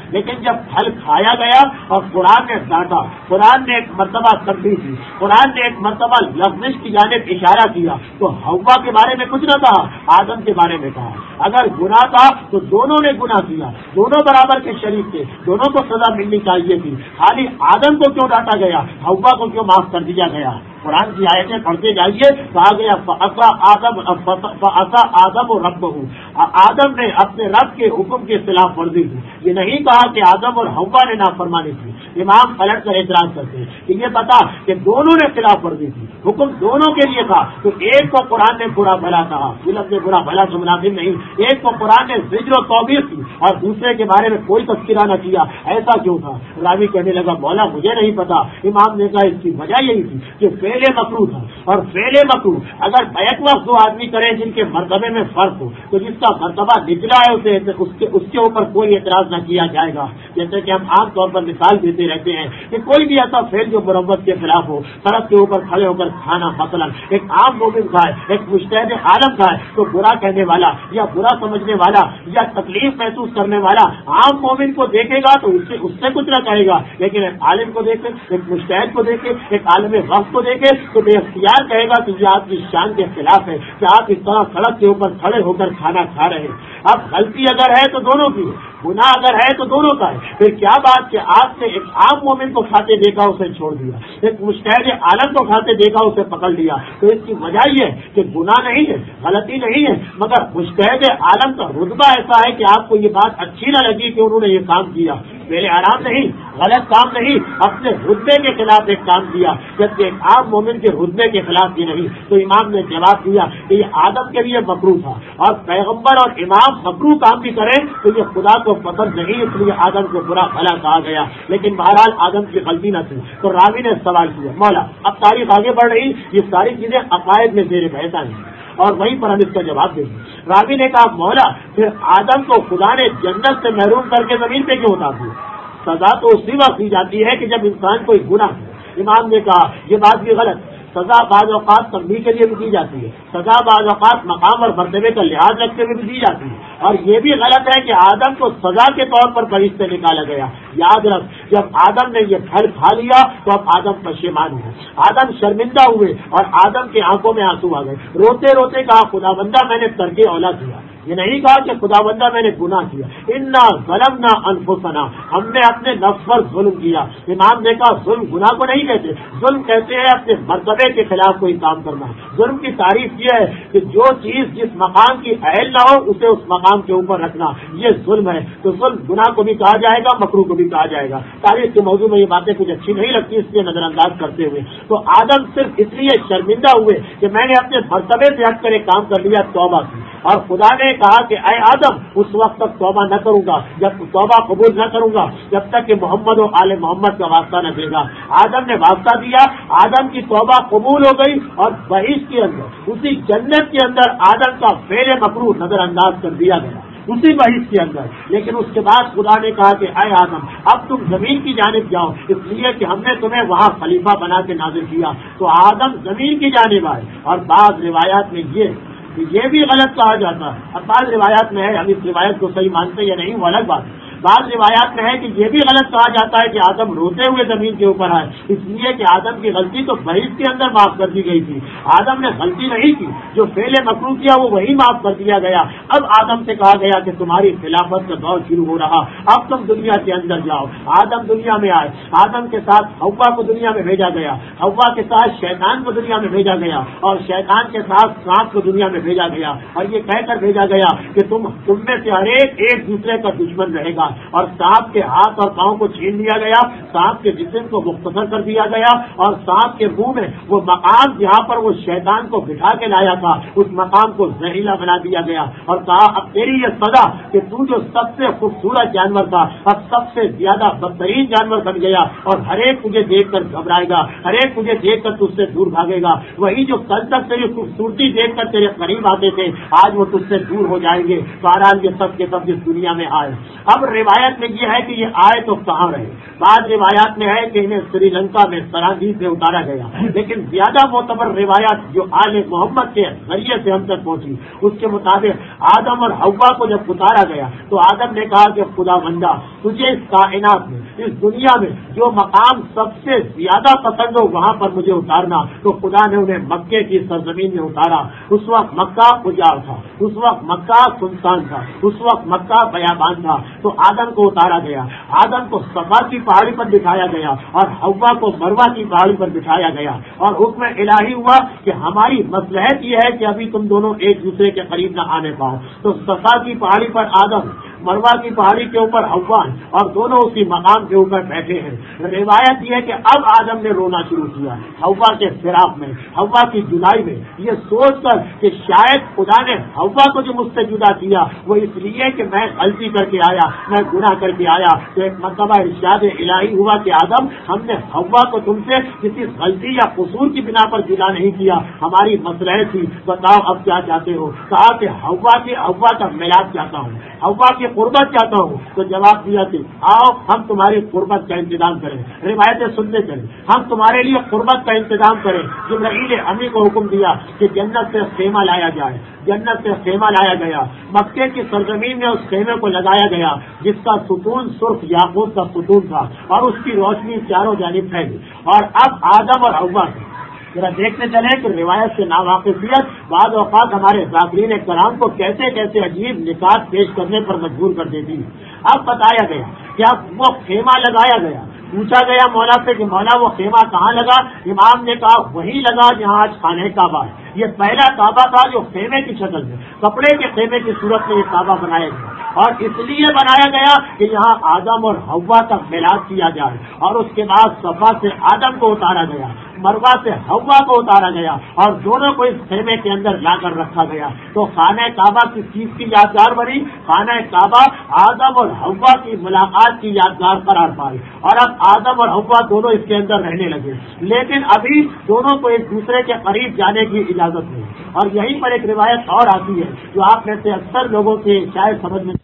لیکن جب پھل کھایا گیا اور قرآن نے ڈانٹا، قرآن نے ایک مرتبہ تنبیہ کی، قرآن نے ایک مرتبہ لفظ کی جانب اشارہ کیا، تو حوا کے بارے میں کچھ نہ کہا، آدم کے بارے میں کہا۔ اگر گناہ تھا تو دونوں نے گناہ کیا، دونوں برابر کے شریک تھے، دونوں کو سزا ملنی چاہیے تھی، خالی آدم کو کیوں ڈانٹا گیا، حوا کو کیوں معاف کر دیا گیا؟ قرآن کی آیتیں پڑھتے جائیے، کہا گیا فعصى آدم ربہ، آدم نے اپنے رب کے حکم کی خلاف ورزی کی۔ یہ نہیں کہا کہ آدم اور حوا نے نافرمانی کی۔ امام پلٹ کر اعتراض کرتے ہیں کہ یہ بتا کہ دونوں نے خلاف ورزی کی، حکم دونوں کے لیے تھا، تو ایک کو قرآن نے برا بھلا کہا، لفظ برا بھلا سے مناسب نہیں، ایک کو قرآن نے زجر و توبیخ کی اور دوسرے کے بارے میں کوئی تذکرہ نہ کیا، ایسا کیوں تھا؟ راوی کہنے لگا مولا مجھے نہیں پتا۔ امام نے کہا اس کی وجہ یہی تھی کہ فعل مکروہ تھا، اور فعل مکروہ اگر بیک وقت دو آدمی کریں جن کے مرتبے میں فرق ہو تو جس کا مرتبہ نچلا ہے اس کے اوپر کوئی اعتراض نہ کیا جائے گا۔ جیسے کہ ہم عام طور پر مثال دیتے رہتے ہیں کہ کوئی بھی ایسا فعل جو مروت کے خلاف ہو، سڑک کے اوپر کھڑے ہو کر کھانا، مثلا ایک عام مومن کھائے، ایک مجتہد عالم کھائے، تو برا کہنے والا یا برا سمجھنے والا یا تکلیف محسوس کرنے والا عام مومن کو دیکھے گا تو اس سے کچھ نہ کہے گا، لیکن ایک عالم کو دیکھے، ایک مجتہد کو دیکھے، ایک عالم وقت کو دیکھے تو بے اختیار کہے گا کہ یہ آپ کی شان کے خلاف ہے کہ آپ اس طرح سڑک کے اوپر کھڑے ہو کر کھانا کھا رہے ہیں۔ اب غلطی اگر ہے تو دونوں کی، گناہ اگر ہے تو دونوں کا ہے، پھر کیا بات کہ آپ نے ایک عام مومن کو کھاتے دیکھا اسے چھوڑ دیا، ایک مجتہد عالم کو کھاتے دیکھا اسے پکڑ لیا، تو اس کی وجہ یہ ہے کہ گناہ نہیں ہے، غلطی نہیں ہے، مگر مجتہد عالم کا رتبہ ایسا ہے کہ آپ کو یہ بات اچھی نہ لگی کہ انہوں نے یہ کام کیا، میرے آرام نہیں، غلط کام نہیں، اپنے رتبے کے خلاف ایک کام کیا، جبکہ ایک عام مومن کے رتبے کے خلاف یہ نہیں۔ تو امام نے جواب دیا کہ یہ آدم کے لیے مکروہ تھا، اور پیغمبر اور امام مکروہ کام بھی کریں تو یہ خدا کو پسند نہیں، اس لیے آدم کو برا بھلا کہا گیا، لیکن بہرحال آدم کی غلطی نہ تھی۔ تو راوی نے سوال کیا مولا، اب تاریخ آگے بڑھ رہی، یہ ساری چیزیں عقائد میں زیر بحث ہیں اور وہیں پر ہم اس کا جواب دیں گے۔ راوی نے کہا مولا پھر آدم کو خدا نے جنت سے محروم کر کے زمین پہ کیوں اتار دیا؟ سزا تو اسی وقت دی جاتی ہے کہ جب انسان کوئی گناہ ہے۔ امام نے کہا یہ بات بھی غلط، سزا بعض اوقات تنبیہ کے لیے بھی دی جاتی ہے، سزا بعض اوقات مقام اور مرتبے کا لحاظ رکھتے ہوئے بھی دی جاتی ہے، اور یہ بھی غلط ہے کہ آدم کو سزا کے طور پر بہشت سے نکالا گیا۔ یاد رکھ جب آدم نے یہ پھل کھا لیا تو اب آدم پشیمان ہوئے، آدم شرمندہ ہوئے، اور آدم کی آنکھوں میں آنسو آ گئے، روتے روتے کہا خدا بندہ میں نے ترک اولا کیا، یہ نہیں کہا کہ خدا بندہ میں نے گناہ کیا، انا ظلمنا انفسنا، ہم نے اپنے نفس پر ظلم کیا۔ امام نے کہا ظلم گناہ کو نہیں کہتے، ظلم کہتے ہیں اپنے مرتبے کے خلاف کوئی کام کرنا۔ ظلم کی تعریف یہ ہے کہ جو چیز جس مقام کی اہل نہ ہو اسے اس مقام کے اوپر رکھنا، یہ ظلم ہے۔ تو ظلم گناہ کو بھی کہا جائے گا، مکروہ کو بھی کہا جائے گا۔ تاریخ کے موضوع میں یہ باتیں کچھ اچھی نہیں لگتی، اس لیے نظر انداز کرتے ہوئے تو آدم صرف اس لیے شرمندہ ہوئے کہ میں نے اپنے مرتبے سے ہٹ کر ایک کام کر لیا، توبہ کی، اور خدا نے کہا کہ اے آدم اس وقت تک توبہ نہ کروں گا، جب توبہ قبول نہ کروں گا جب تک کہ محمد و آل محمد کا واسطہ نہ دے گا۔ آدم نے واسطہ دیا، آدم کی توبہ قبول ہو گئی، اور بہشت کے اندر اسی جنت کے اندر آدم کا فعل مکروہ نظر انداز کر دیا گیا اسی بہشت کے اندر۔ لیکن اس کے بعد خدا نے کہا کہ اے آدم اب تم زمین کی جانب جاؤ، اس لیے کہ ہم نے تمہیں وہاں خلیفہ بنا کے نازل کیا۔ تو آدم زمین کی جانب آئے، اور بعض روایات میں یہ بھی غلط کہا جاتا ہے، اب بعض روایات میں ہے، ہم اس روایت کو صحیح مانتے یا نہیں وہ الگ بات ہے، بعض روایات میں ہے کہ یہ بھی غلط کہا جاتا ہے کہ آدم روتے ہوئے زمین کے اوپر آئے، اس لیے کہ آدم کی غلطی تو بہشت کے اندر معاف کر دی گئی تھی، آدم نے غلطی نہیں کی، جو فعل مکروہ کیا وہ وہی معاف کر دیا گیا۔ اب آدم سے کہا گیا کہ تمہاری خلافت کا دور شروع ہو رہا، اب تم دنیا کے اندر جاؤ۔ آدم دنیا میں آئے، آدم کے ساتھ حوا کو دنیا میں بھیجا گیا، حوا کے ساتھ شیطان کو دنیا میں بھیجا گیا، اور شیطان کے ساتھ سانپ کو دنیا میں بھیجا گیا، اور یہ کہہ کر بھیجا گیا کہ تم میں سے ہر ایک دوسرے کا دشمن رہے گا، اور سانپ کے ہاتھ اور پاؤں کو چھین لیا گیا، سانپ کے جسم کو مختصر کر دیا گیا، اور سانپ کے منہ میں وہ مقام جہاں پر وہ شیطان کو بٹھا کے لایا تھا اس مقام کو زہریلا بنا دیا گیا، اور کہا اب تیری یہ سزا کہ تو جو سب سے خوبصورت جانور تھا اب سب سے زیادہ بدترین جانور بن گیا، اور ہر ایک تجھے دیکھ کر گھبرائے گا، ہر ایک تجھے دیکھ کر تجھ سے دور بھاگے گا، وہی جو کل تک تیری خوبصورتی دیکھ کر تیرے قریب آتے تھے آج وہ تجھ سے دور ہو جائیں گے۔ بہرحال یہ سب کے سب جس دنیا میں آئے، اب روایت میں یہ ہے کہ یہ آئے تو کہاں رہے. بعض روایات میں ہے کہ انہیں سری لنکا میں سراندیپ میں اتارا گیا، لیکن زیادہ معتبر روایات جو آل محمد کے ذریعے سے ہم تک پہنچی اس کے مطابق آدم اور حوا کو جب اتارا گیا تو آدم نے کہا کہ خدا بندہ تجھے اس کائنات میں، اس دنیا میں جو مقام سب سے زیادہ پسند ہو وہاں پر مجھے اتارنا. تو خدا نے انہیں مکے کی سرزمین میں اتارا. اس وقت مکہ اجاڑ تھا، اس وقت مکہ سنسان تھا، اس وقت مکہ بیابان تھا. تو آدم کو اتارا گیا، آدم کو صفا کی پہاڑی پر بٹھایا گیا اور حوا کو مروہ کی پہاڑی پر بٹھایا گیا. اور حکم الہی ہوا کہ ہماری مصلحت یہ ہے کہ ابھی تم دونوں ایک دوسرے کے قریب نہ آنے پاؤ. تو صفا کی پہاڑی پر آدم، مروہ کی پہاڑی کے اوپر حوا، اور دونوں اسی مقام کے اوپر بیٹھے ہیں. روایت یہ ہے کہ اب آدم نے رونا شروع کیا حوا کے فراق میں، حوا کی جدائی میں، یہ سوچ کر کہ شاید خدا نے حوا کو جو مجھ سے جدا کیا وہ اس لیے کہ میں غلطی کر کے آیا، میں گناہ کر کے آیا. تو ایک مرتبہ ارشاد الہی ہوا کہ آدم ہم نے حوا کو تم سے کسی غلطی یا قصور کی بنا پر جدا نہیں کیا، ہماری مصلحت تھی، بتاؤ اب کیا چاہتے ہو. کہا کہ حوا کا ملاپ چاہتا ہوں، حوا کی قربت چاہتا ہوں. تو جواب دیا کہ آؤ ہم تمہاری قربت کا انتظام کریں، روایتیں سننے چلیں، ہم تمہارے لیے قربت کا انتظام کریں. جبرائیل امی کو حکم دیا کہ جنت سے خیمہ لایا جائے. جنت سے خیمہ لایا گیا، مکے کی سرزمین میں اس خیمے کو لگایا گیا جس کا ستون سرخ یاقوت کا ستون تھا اور اس کی روشنی چاروں جانب پھیلی. اور اب آدم اور حوا ذرا دیکھتے چلے کہ روایت سے ناواقفیت بعض اوقات ہمارے ذاکرین کرام کو کیسے کیسے عجیب نکات پیش کرنے پر مجبور کر دیتی ہے. اب بتایا گیا کہ اب وہ خیمہ لگایا گیا. پوچھا گیا مولا سے کہ مولا وہ خیمہ کہاں لگا؟ امام نے کہا وہی لگا جہاں آج خانہ کعبہ ہے. یہ پہلا کعبہ تھا جو خیمے کی شکل میں، کپڑے کے خیمے کی صورت میں یہ کعبہ بنایا گیا، اور اس لیے بنایا گیا کہ یہاں آدم اور حوا کا میلاد کیا جائے. اور اس کے بعد صفا سے آدم کو اتارا گیا، مروہ سے حوا کو اتارا گیا اور دونوں کو اس خیمے کے اندر لا کر رکھا گیا. تو خانہ کعبہ کس چیز کی یادگار بنی؟ خانہ کعبہ آدم اور حوا کی ملاقات کی یادگار قرار پائی. اور اب آدم اور حوا دونوں اس کے اندر رہنے لگے، لیکن ابھی دونوں کو ایک دوسرے کے قریب جانے کی اجازت نہیں. اور یہیں پر ایک روایت اور آتی ہے جو آپ میں سے اکثر لوگوں کے شاید سمجھ میں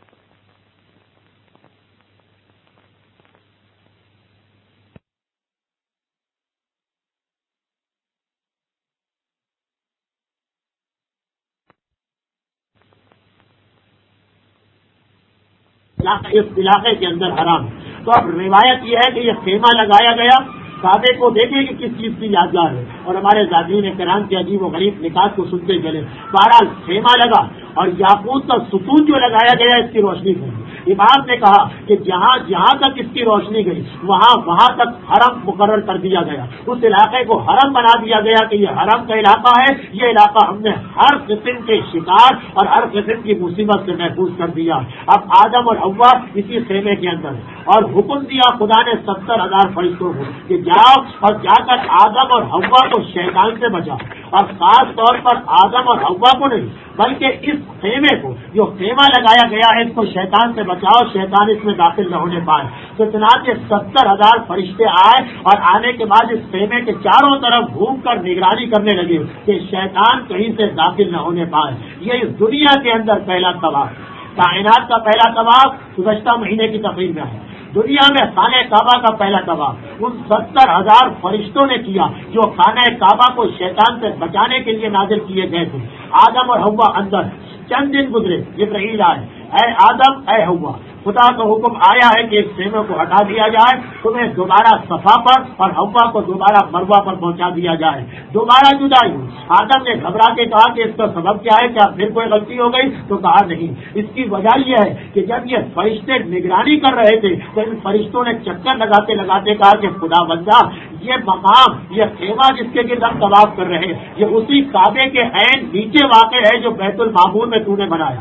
اس علاقے کے اندر حرام. تو اب روایت یہ ہے کہ یہ خیمہ لگایا گیا. کعبے کو دیکھیں کہ کس چیز کی یادگار ہے، اور ہمارے ذاکرین کرام کے عجیب و غریب نکات کو سنتے چلے. بہرحال خیمہ لگا اور یاقوت کا ستون جو لگایا گیا اس کی روشنی ہوئی. امام نے کہا کہ جہاں تک اس کی روشنی گئی وہاں تک حرم مقرر کر دیا گیا. اس علاقے کو حرم بنا دیا گیا کہ یہ حرم کا علاقہ ہے، یہ علاقہ ہم نے ہر قسم کے شکار اور ہر قسم کی مصیبت سے محفوظ کر دیا. اب آدم اور حوا اسی خیمے کے اندر، اور حکم دیا خدا نے 70,000 فرشتوں کو کہ جاؤ اور جا کر آدم اور حوا کو شیطان سے بچاؤ. اور خاص طور پر آدم اور حوا کو نہیں بلکہ اس خیمے کو جو خیمہ لگایا گیا ہے اس کو شیطان سے بچاؤ، شیطان اس میں داخل نہ ہونے پائے. تو چنانچہ 70,000 فرشتے آئے اور آنے کے بعد اس خیمے کے چاروں طرف گھوم کر نگرانی کرنے لگے کہ شیطان کہیں سے داخل نہ ہونے پائے. یہ اس دنیا کے اندر پہلا طواف، کائنات کا پہلا طواف گزشتہ مہینے کی تقریر میں ہے. دنیا میں خانہ کعبہ کا پہلا طواف ان 70,000 فرشتوں نے کیا جو خانہ کعبہ کو شیطان سے بچانے کے لیے نازل کیے گئے تھے. آدم اور حوا اندر. چند دن گزرے، جبرائیل آئے، اے آدم اے حوا، خدا کا حکم آیا ہے کہ ایک خیمے کو ہٹا دیا جائے، تمہیں دوبارہ صفا پر اور حوا کو دوبارہ مروہ پر پہنچا دیا جائے. دوبارہ جدائی ہوئی. آدم نے گھبرا کے کہا کہ اس کا سبب کیا ہے، کیا پھر کوئی غلطی ہو گئی؟ تو کہا نہیں، اس کی وجہ یہ ہے کہ جب یہ فرشتے نگرانی کر رہے تھے تو ان فرشتوں نے چکر لگاتے لگاتے کہا کہ خدا بندہ یہ مقام، یہ خیمہ جس کے گرد ہم طواف کر رہے ہیں، یہ اسی کعبے کے عین نیچے واقع ہے جو بیت المعمور میں تو نے بنایا.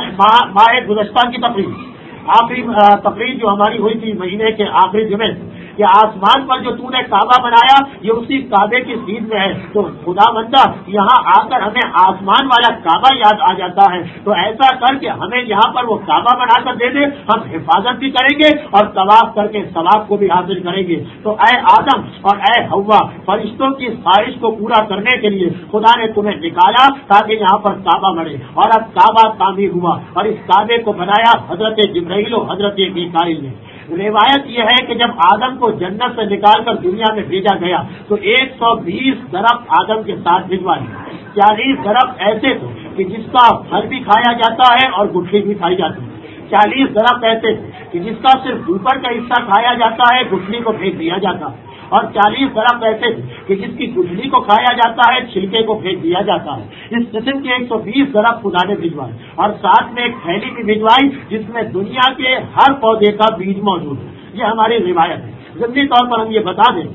ماہ گزشتہ کی تقریر، آخری تقریر جو ہماری ہوئی تھی مہینے کے آخری جمعے، کہ آسمان پر جو تو نے کعبہ بنایا یہ اسی کعبے کی سیدھ میں ہے، تو خدا بندہ یہاں آ کر ہمیں آسمان والا کعبہ یاد آ جاتا ہے، تو ایسا کر کے ہمیں یہاں پر وہ کعبہ بنا کر دے دے، ہم حفاظت بھی کریں گے اور طواف کر کے ثواب کو بھی حاصل کریں گے۔ تو اے آدم اور اے حوا، فرشتوں کی خواہش کو پورا کرنے کے لیے خدا نے تمہیں نکالا تاکہ یہاں پر کعبہ بنے، اور اب کعبہ تعمیر ہوا اور اس کعبے کو بنایا حضرت جبرائیل و حضرت میکائیل نے۔ روایت یہ ہے کہ جب آدم کو جنت سے نکال کر دنیا میں بھیجا گیا تو 120 درخت آدم کے ساتھ بھجوائے۔ 40 درخت ایسے تھے کہ جس کا پھل بھی کھایا جاتا ہے اور گٹھلی بھی کھائی جاتی ہے۔ 40 درخت ایسے تھے کہ جس کا صرف اوپر کا حصہ کھایا جاتا ہے، گٹھلی کو پھینک دیا جاتا ہے، اور 40 درخت ایسے تھے کہ جس کی گٹھلی کو کھایا جاتا ہے، چھلکے کو پھینک دیا جاتا ہے۔ اس قسم کے 120 درخت خدا نے بھجوائے، اور ساتھ میں ایک تھیلی بھی بھجوائی جس میں دنیا کے ہر پودے کا بیج موجود ہے۔ یہ ہماری روایت ہے۔ ضمنی طور پر ہم یہ بتا دیں،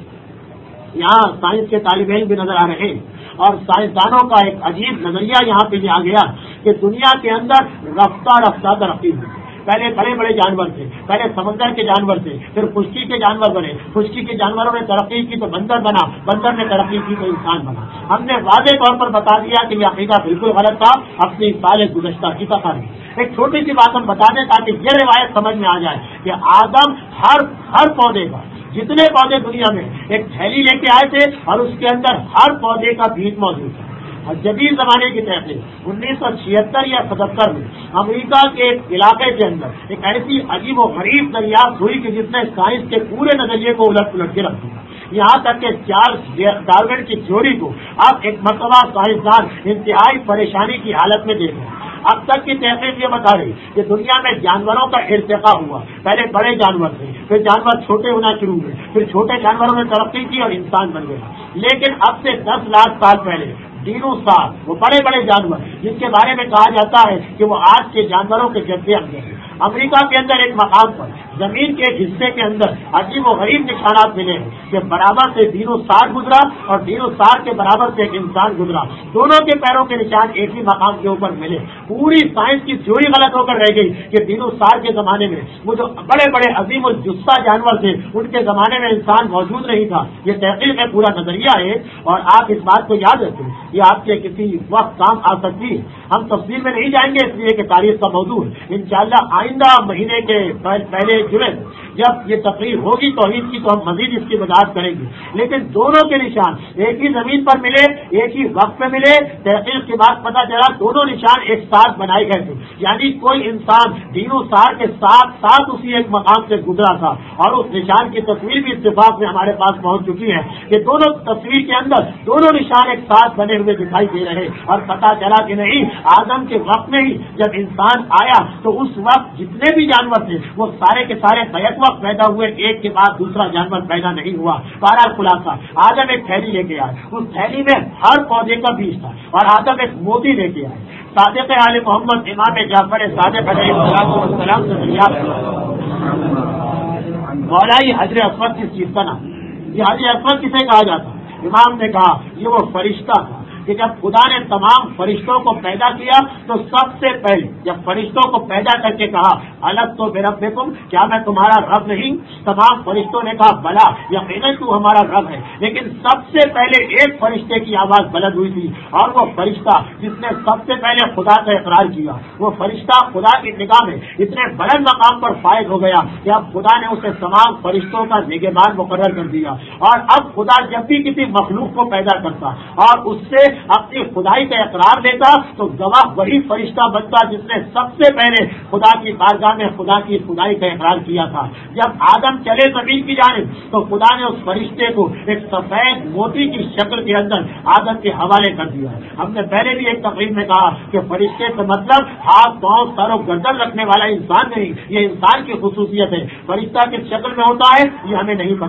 یہاں سائنس کے طالب علم بھی نظر آ رہے ہیں، اور سائنسدانوں کا ایک عجیب نظریہ یہاں پہ یہ آ گیا کہ دنیا کے اندر رفتہ رفتہ ترقی ہوئی۔ پہلے بڑے بڑے جانور تھے، پہلے سمندر کے جانور تھے، پھر خشکی کے جانور بنے، خشکی کے جانوروں نے ترقی کی تو بندر بنا، بندر نے ترقی کی تو انسان بنا۔ ہم نے واضح طور پر بتا دیا کہ یہ عقیدہ بالکل غلط تھا، اپنی سال گزشتہ کی تقریر۔ ایک چھوٹی سی بات ہم بتا دیں تاکہ یہ روایت سمجھ میں آ جائے کہ آدم ہر پودے کا، جتنے پودے دنیا میں، ایک تھیلی لے کے آئے تھے اور اس کے اندر ہر پودے کا بیج موجود ہے۔ اور جدید زمانے کی تحقیق 1976 یا 77 میں امریکہ کے ایک علاقے کے اندر ایک ایسی عجیب و غریب دریافت ہوئی کہ جس نے سائنس کے پورے نظریے کو الٹ پلٹ کے رکھ دیا، یہاں تک کہ چارلس ڈارون کی تھیوری کو اب ایک مرتبہ سائنسدان انتہائی پریشانی کی حالت میں دیکھ رہے ہیں۔ اب تک کی تحقیق یہ بتا رہی کہ دنیا میں جانوروں کا ارتقا ہوا، پہلے بڑے جانور تھے، پھر جانور چھوٹے ہونا شروع ہوئے، پھر چھوٹے جانوروں نے ترقی کی اور انسان بن گیا۔ لیکن اب سے 10 لاکھ سال پہلے ڈینوسار، وہ بڑے بڑے جانور جن کے بارے میں کہا جاتا ہے کہ وہ آج کے جانوروں کے جدے اندر ہیں، امریکہ کے اندر ایک مقام پر زمین کے ایک حصے کے اندر عجیب و غریب نشانات ملے ہیں کہ برابر سے ڈینوسار گزرا اور ڈینوسار کے برابر سے ایک انسان گزرا، دونوں کے پیروں کے نشان ایک ہی مقام کے اوپر ملے۔ پوری سائنس کی تھیوری غلط ہو کر رہ گئی کہ ڈینوسار کے زمانے میں وہ جو بڑے بڑے عظیم الجثہ جانور تھے ان کے زمانے میں انسان موجود نہیں تھا۔ یہ تحقیق کا پورا نظریہ ہے، اور آپ اس بات کو یاد رکھیں، یہ آپ کے کسی وقت کام آ سکتی ہے۔ ہم تفصیل میں نہیں جائیں گے اس لیے کہ تاریخ کا موضوع ہے، انشاءاللہ آئندہ مہینے کے پہلے جمعے جب یہ تقریر ہوگی توحید کی تو ہم مزید اس کی وضاحت کریں گے۔ لیکن دونوں کے نشان ایک ہی زمین پر ملے، ایک ہی وقت پہ ملے، تحقیق کے بعد پتہ چلا دونوں نشان ایک ساتھ بنائے گئے تھے، یعنی کوئی انسان ڈینوسار کے ساتھ ساتھ اسی ایک مقام سے گزرا تھا، اور اس نشان کی تصویر بھی اتفاق میں ہمارے پاس پہنچ چکی ہے کہ دونوں تصویر کے اندر دونوں نشان ایک ساتھ بنے ہوئے دکھائی دے رہے، اور پتہ چلا کہ نہیں، آدم کے وقت میں ہی جب انسان آیا تو اس وقت جتنے بھی جانور تھے وہ سارے کے سارے بیک وقت پیدا ہوئے، ایک کے بعد دوسرا جانور پیدا نہیں ہوا۔ بہرحال خلاصہ، آدم ایک تھیلی لے کے آئے، اس تھیلی میں ہر پودے کا بیج تھا، اور آدم ایک موتی لے کے آئے۔ صادق آل محمد امام جعفر صادق علیہ السلام سے دریافت مولائی حجر اسود کس چیز کا نام؟ یہ حجر اسود کسے کہا جاتا؟ امام نے کہا یہ وہ فرشتہ تھا کہ جب خدا نے تمام فرشتوں کو پیدا کیا تو سب سے پہلے جب فرشتوں کو پیدا کر کے کہا الگ تو بربکم، کیا میں تمہارا رب نہیں؟ تمام فرشتوں نے کہا بلا، یقیناً تو ہمارا رب ہے، لیکن سب سے پہلے ایک فرشتے کی آواز بلند ہوئی تھی، اور وہ فرشتہ جس نے سب سے پہلے خدا کا اقرار کیا، وہ فرشتہ خدا کی نگاہ میں اتنے بلند مقام پر فائز ہو گیا کہ اب خدا نے اسے تمام فرشتوں کا نگہبان مقرر کر دیا، اور اب خدا جب بھی کسی مخلوق کو پیدا کرتا اور اس سے اپنی خدائی کا اقرار دیتا تو گواہ وہی فرشتہ بنتا جس نے سب سے پہلے خدا کی بارگاہ میں خدا کی خدائی کا اقرار کیا تھا۔ جب آدم چلے زمین کی جانب تو خدا نے اس فرشتے کو ایک سفید موتی کی شکل کے اندر آدم کے حوالے کر دیا۔ ہم نے پہلے بھی ایک تقریر میں کہا کہ فرشتے کا مطلب ہاتھ پاؤں سر و گردن رکھنے والا انسان نہیں، یہ انسان کی خصوصیت ہے۔ فرشتہ کس شکل میں ہوتا ہے یہ ہمیں نہیں پتا۔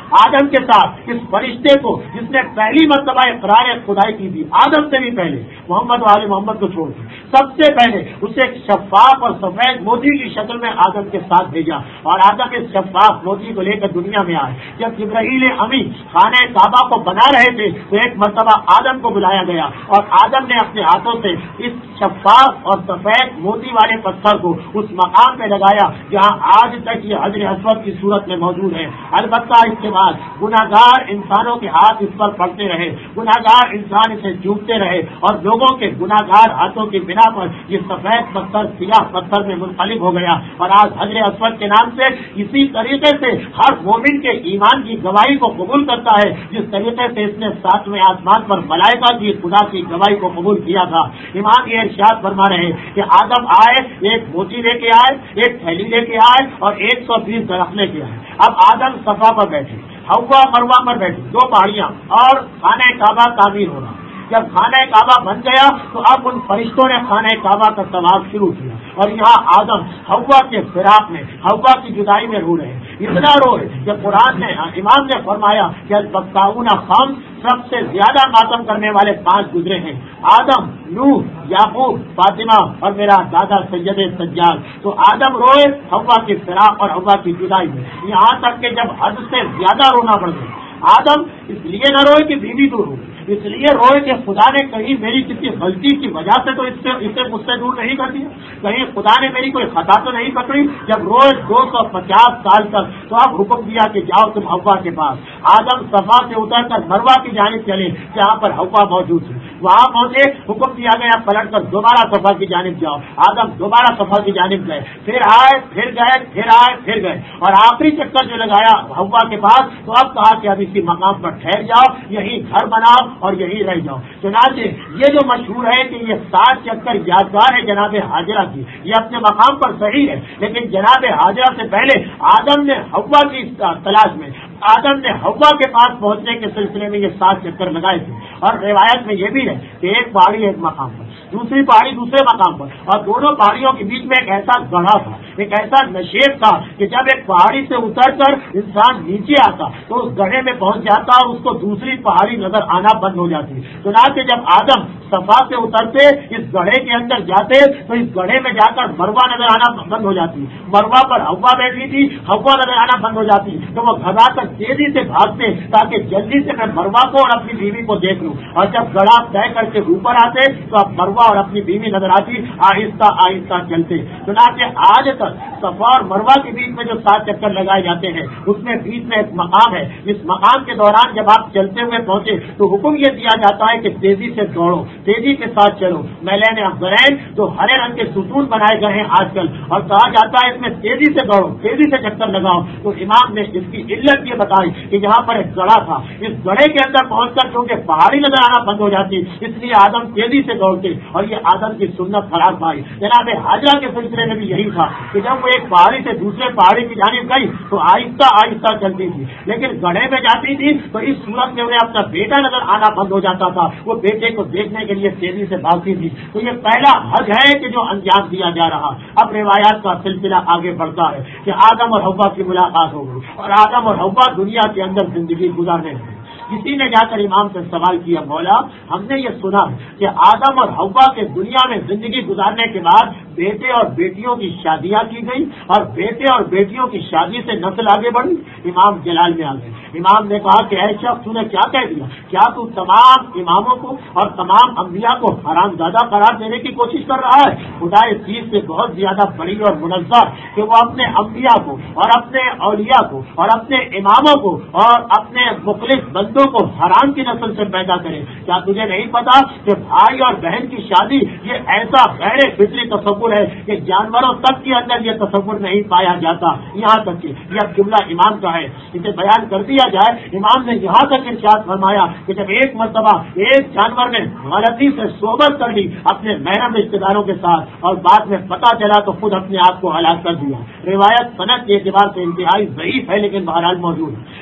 آدم کے ساتھ اس فرشتے کو جس نے پہلی مرتبہ اقرار خدائی کی تھی، آدم سے بھی پہلے، محمد و آل محمد کو چھوڑ کر سب سے پہلے اسے ایک شفاف اور سفید موتی کی شکل میں آدم کے ساتھ بھیجا، اور آدم اس شفاف موتی کو لے کر دنیا میں آئے۔ جب جبرائیل امین خانہ کعبہ کو بنا رہے تھے تو ایک مرتبہ آدم کو بلایا گیا، اور آدم نے اپنے ہاتھوں سے اس شفاف اور سفید موتی والے پتھر کو اس مقام پہ لگایا جہاں آج تک یہ حجر اسود کی صورت میں موجود ہے۔ البتہ اس کے بعد گناہگار انسانوں کے ہاتھ اس پر پڑتے رہے، گناہگار انسان اسے چومتے رہے، اور لوگوں کے گناہگار ہاتھوں کی بنا پر یہ سفید پتھر سیاہ پتھر میں منقلب ہو گیا، اور آج حجر اسود کے نام سے اسی طریقے سے ہر مومن کے ایمان کی گواہی کو قبول کرتا ہے، جس طریقے سے اس نے ساتویں آسمان پر ملائکہ کی خدا کی گواہی کو قبول کیا تھا۔ امام یہ ارشاد فرما رہے کہ آدم آئے، ایک موتی لے کے آئے، ایک تھیلی لے کے آئے، اور 120 درخت لے کے آئے۔ اب آدم صفا پر بیٹھے، حوا مروہ پر بیٹھے، دو پہاڑیاں، اور خانہ کعبہ تعمیر ہو رہا۔ جب خانہ کعبہ بن گیا تو اب ان فرشتوں نے خانہ کعبہ کا طواف شروع کیا، اور یہاں آدم حوا کے فراق میں، حوا کی جدائی میں رو رہے ہیں، اتنا روئے کہ قرآن نے، امام نے فرمایا کہ البکاؤن خمس، سب سے زیادہ ماتم کرنے والے 5 گزرے ہیں، آدم، نوح، یعقوب، فاطمہ اور میرا دادا سید سجاد۔ تو آدم روئے حوا کی فراق اور حوا کی جدائی میں، یہاں تک کہ جب حد سے زیادہ رونا پڑ گیا۔ آدم اس لیے نہ روئے کہ بیوی دور ہو، اس لیے روئے کہ خدا نے کہیں میری کسی غلطی کی وجہ سے تو اسے مجھ سے دور نہیں کر دیا، کہیں خدا نے میری کوئی خطا تو نہیں پکڑی۔ جب روز 250 سال تک، تو اب حکم دیا کہ جاؤ تم حوا کے پاس۔ آدم صفا سے اتر کر مروہ کی جانب چلے جہاں پر حوا موجود تھی، وہاں پہنچے، حکم دیا گیا پلٹ کر دوبارہ صفا کی جانب جاؤ۔ آدم دوبارہ صفا کی جانب گئے، پھر آئے، پھر گئے، پھر آئے، پھر گئے، اور آخری چکر جو لگایا حوا کے پاس، تو اب کہا کہ اب اسی مقام پر ٹھہر جاؤ، یہی گھر بناؤ اور یہی رہ جاؤ۔ چنانچہ یہ جو مشہور ہے کہ یہ 7 چکر یادگار ہے جناب حاجرہ کی، یہ اپنے مقام پر صحیح ہے، لیکن جناب حاجرہ سے پہلے آدم نے حوا کی تلاش میں، آدم نے حوا کے پاس پہنچنے کے سلسلے میں یہ 7 چکر لگائے تھے۔ اور روایت میں یہ بھی ہے کہ ایک پہاڑی ایک مقام پر، دوسری پہاڑی دوسرے مقام پر، اور دونوں پہاڑیوں کے بیچ میں ایک ایسا گڑھا تھا، ایک ایسا نشیب تھا کہ جب ایک پہاڑی سے اتر کر انسان نیچے آتا تو اس گڑھے میں پہنچ جاتا اور اس کو دوسری پہاڑی نظر آنا بند ہو جاتی۔ چنانچہ جب آدم صفا سے اترتے، اس گڑھے کے اندر جاتے تو اس گڑھے میں جا کر مروہ نظر آنا بند ہو جاتی، مروہ پر حوا بیٹھی تھی، حوا نظر آنا بند ہو جاتی، تو وہ گھبرا کر تیزی سے بھاگتے تاکہ جلدی سے میں مروہ کو اور اپنی بیوی کو دیکھ لوں، اور جب گڑھا طے کر کے اوپر آتے تو اب مروہ اور اپنی بیوی نظر آتی، آہستہ آہستہ چلتے۔ چنانچہ آج تک صفا اور مروہ کے بیچ میں جو 7 چکر لگائے جاتے ہیں، اس میں بیچ میں ایک مقام ہے، اس مقام کے دوران جب آپ چلتے ہوئے پہنچے تو حکم یہ دیا جاتا ہے کہ تیزی سے دوڑو، تیزی کے ساتھ چلو۔ میلین افغرین جو ہرے رنگ کے ستون بنائے گئے ہیں آج کل، اور کہا جاتا ہے اس میں تیزی سے دوڑو، تیزی سے چکر لگاؤ، تو امام نے اس کی علت یہ بتائی کہ یہاں پر ایک گڑھا تھا، اس گڑھے کے اندر پہنچ کر کیونکہ پہاڑی نظر آنا بند ہو جاتی، اس لیے آدم تیزی سے دوڑتے، اور یہ آدم کی سنت خراب پائی۔ جناب حاجرہ کے سلسلے میں بھی یہی تھا کہ جب وہ ایک پہاڑی سے دوسرے پہاڑی کی جانب گئی تو آہستہ آہستہ چلتی تھی، لیکن گڑھے میں جاتی تھی تو اس صورت میں انہیں اپنا بیٹا نظر آنا بند ہو جاتا تھا، وہ بیٹے کو دیکھنے کے لیے تیزی سے بھاگتی تھی۔ تو یہ پہلا حج ہے کہ جو انجام دیا جا رہا۔ اب روایات کا سلسلہ آگے بڑھتا ہے کہ آدم اور حوا کی ملاقات ہو گئی، اور آدم اور حوا دنیا کے اندر زندگی گزارنے لگے۔ کسی نے جا کر امام سے سوال کیا، مولا ہم نے یہ سنا کہ آدم اور حوا کے دنیا میں زندگی گزارنے کے بعد بیٹے اور بیٹیوں کی شادیاں کی گئی، اور بیٹے اور بیٹیوں کی شادی سے نسل آگے بڑھی۔ امام جلال میں آ گئے، امام نے کہا کہ اے شخص تو نے کیا کہہ دیا؟ کیا تو تمام اماموں کو اور تمام انبیاء کو حرام زادہ قرار دینے کی کوشش کر رہا ہے؟ خدا اس چیز سے بہت زیادہ بڑی اور منزہ کہ وہ اپنے انبیاء کو اور اپنے اولیاء کو اور اپنے اماموں کو اور اپنے مخلص بندوں کو حرام کی نسل سے پیدا کرے۔ کیا تجھے نہیں پتا کہ بھائی اور بہن کی شادی یہ ایسا غیر فطری تصور ہے کہ جانوروں تک کے اندر یہ تصور نہیں پایا جاتا، یہاں تک کہ یہ جملہ امام کا ہے، اسے بیان کر دیا جائے۔ امام نے یہاں تک ارشاد فرمایا کہ جب ایک مرتبہ ایک جانور نے غلطی سے صحبت کر لی اپنے محرم رشتے داروں کے ساتھ اور بعد میں پتا چلا تو خود اپنے آپ کو ہلاک کر دیا۔ روایت سند کے اعتبار سے انتہائی ضعیف ہے لیکن بہرحال موجود ہے۔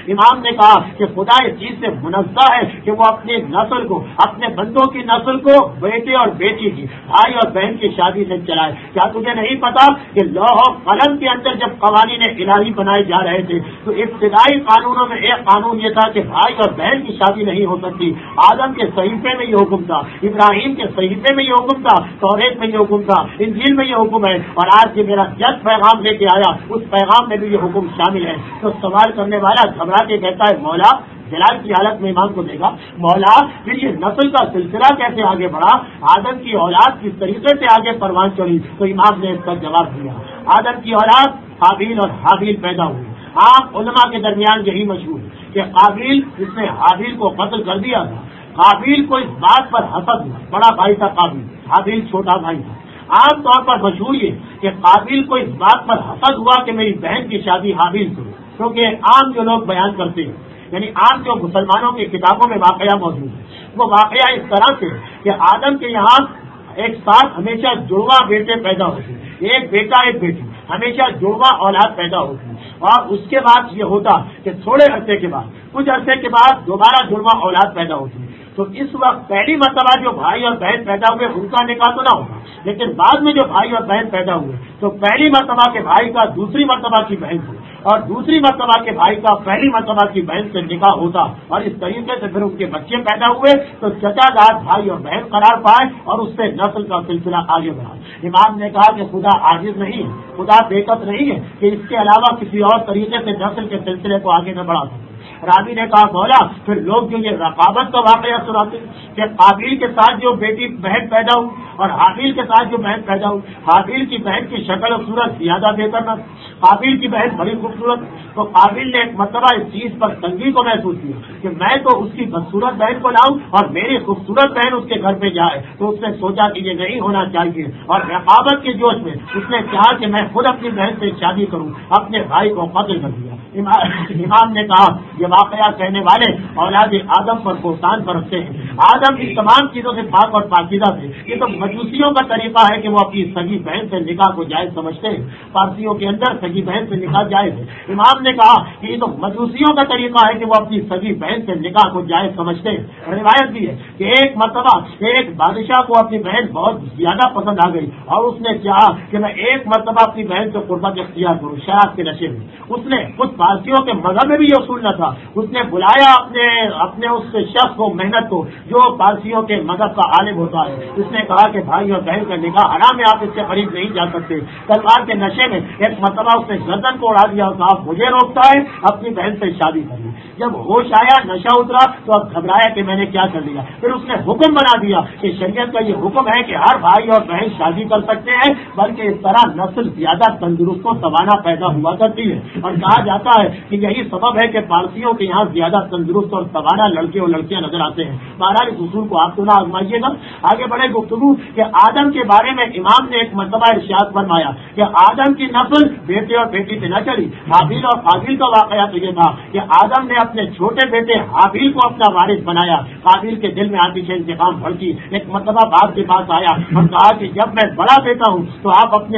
امام نے کہا کہ خدا اس چیز سے منزہ ہے کہ وہ اپنی نسل کو، اپنے بندوں کی نسل کو بیٹے اور بیٹی کی، بھائی اور بہن کی شادی سے چلائے۔ کیا تجھے نہیں پتا کہ لوح و قلم کے اندر جب قوانین الہی بنائے جا رہے تھے تو ابتدائی قانونوں میں ایک قانون یہ تھا کہ بھائی اور بہن کی شادی نہیں ہو سکتی۔ آدم کے صحیفے میں یہ حکم تھا، ابراہیم کے صحیفے میں یہ حکم تھا، توریت میں یہ حکم تھا، انجیل میں یہ حکم ہے، اور آج یہ میرا جج پیغام لے کے آیا اس پیغام میں بھی یہ حکم شامل ہے۔ تو سوال کرنے والا گھبرا کے کہتا ہے مولا، جلال کی حالت میں امام کو دیکھا، مولا پھر یہ نسل کا سلسلہ کیسے آگے بڑھا؟ آدم کی اولاد کس طریقے سے آگے پروان چڑھی؟ تو امام نے اس کا جواب دیا، آدم کی اولاد قابیل اور حابیل پیدا ہوئی۔ عام علماء کے درمیان یہی مشہور ہے کہ قابیل جس نے حابیل کو قتل کر دیا تھا، قابیل کو اس بات پر حسد ہوا، بڑا بھائی تھا قابیل، حابیل چھوٹا بھائی تھا۔ عام طور پر مشہور یہ کہ قابیل کو اس بات پر حسد ہوا کہ میری بہن کی شادی حابیل سے، کیونکہ عام جو لوگ بیان کرتے ہیں، یعنی عام جو مسلمانوں کی کتابوں میں واقعہ موجود ہے، وہ واقعہ اس طرح سے کہ آدم کے یہاں ایک ساتھ ہمیشہ جڑواں بیٹے پیدا ہوتے ہیں، ایک بیٹا ایک بیٹی، ہمیشہ جڑواں اولاد پیدا ہوتی ہے، اور اس کے بعد یہ ہوتا کہ تھوڑے عرصے کے بعد، کچھ عرصے کے بعد دوبارہ جڑواں اولاد پیدا ہوتی ہے۔ تو اس وقت پہلی مرتبہ جو بھائی اور بہن پیدا ہوئے ان کا نکاح تو نہ ہوگا، لیکن بعد میں جو بھائی اور بہن پیدا ہوئے تو پہلی مرتبہ کے بھائی کا دوسری مرتبہ کی بہن سے، اور دوسری مرتبہ کے بھائی کا پہلی مرتبہ کی بہن سے نکاح ہوتا، اور اس طریقے سے پھر ان کے بچے پیدا ہوئے تو چچا داد بھائی اور بہن قرار پائے، اور اس سے نسل کا سلسلہ آگے بڑھا۔ امام نے کہا کہ خدا عاجز نہیں ہے، خدا بے قدر نہیں ہے کہ اس کے علاوہ کسی اور طریقے سے نسل کے سلسلے کو آگے نہ بڑھا سکے۔ راوی نے کہا مولا پھر لوگ جو یہ رقابت کا واقعہ سناتے کہ قابیل کے ساتھ جو بیٹی بہن پیدا ہوئی اور حابیل کے ساتھ جو بہن پیدا ہوئی، حابیل کی بہن کی شکل و صورت زیادہ بہتر نہ، قابیل کی بہن بڑی خوبصورت، تو قابیل نے ایک مرتبہ اس چیز پر تنگی کو محسوس کیا کہ میں تو اس کی بدصورت بہن کو لاؤں اور میری خوبصورت بہن اس کے گھر پہ جائے، تو اس نے سوچا کہ یہ نہیں ہونا چاہیے، اور رقابت کے جوش میں اس نے چاہا کہ میں خود اپنی بہن سے شادی کروں، اپنے بھائی کو قتل کر دیا۔ امام نے کہا یہ واقعہ کہنے والے اولاد آدم پر بہتان برتتے ہیں، آدم ان تمام چیزوں سے پاک اور پاکیزہ تھے۔ یہ تو مجوسیوں کا طریقہ ہے کہ وہ اپنی سگی بہن سے نکاح کو جائز سمجھتے ہیں، پارسیوں کے اندر سگی بہن سے نکاح جائز ہے۔ امام نے کہا کہ یہ تو مجوسیوں کا طریقہ ہے کہ وہ اپنی سگی بہن سے نکاح کو جائز سمجھتے ہیں۔ روایت بھی ہے کہ ایک مرتبہ ایک بادشاہ کو اپنی بہن بہت زیادہ پسند آ گئی، اور اس نے چاہا کہ میں ایک مرتبہ اپنی بہن سے قربت اختیار کروں شراب کے نشے میں۔ اس نے کچھ پارسیوں کے مذہب میں بھی یہ اصول نہ تھا، اس نے بلایا اپنے اس شخص کو، محنت کو، جو پارسیوں کے مذہب کا عالم ہوتا ہے، اس نے کہا کہ بھائی اور بہن کا نکاح حرام ہے، آپ اس سے قریب نہیں جا سکتے۔ تلوار کے نشے میں ایک مرتبہ اس نے گردن کو اڑا دیا اور کہا مجھے روکتا ہے، اپنی بہن سے شادی کر لی۔ جب ہوش آیا، نشہ اترا، تو اب گھبرایا کہ میں نے کیا کر لیا۔ پھر اس نے حکم بنا دیا کہ شریعت کا یہ حکم ہے کہ ہر بھائی اور بہن شادی کر سکتے ہیں، بلکہ اس طرح نسل زیادہ تندرست و توانا پیدا ہوا کرتی ہے، اور کہا جاتا ہے کہ یہی سبب ہے کہ پارسیوں کے یہاں زیادہ تندرست اور توانا لڑکے اور لڑکیاں نظر آتے ہیں۔ بہرحال اس اصول کو آپ تو نہ آزمائیے گا۔ آگے بڑھے گفتگو کہ آدم کے بارے میں امام نے ایک مرتبہ ارشاد فرمایا کہ آدم کی نسل بیٹے اور بیٹی سے نہ چلی۔ حابیل اور قابیل کا واقعہ تو یہ تھا کہ آدم نے اپنے چھوٹے بیٹے حابیل کو اپنا وارث بنایا۔ قابیل کے دل میں آتش انتقام بھڑکی، ایک مرتبہ باپ کے پاس آیا اور کہا کہ جب میں بڑا بیٹا ہوں تو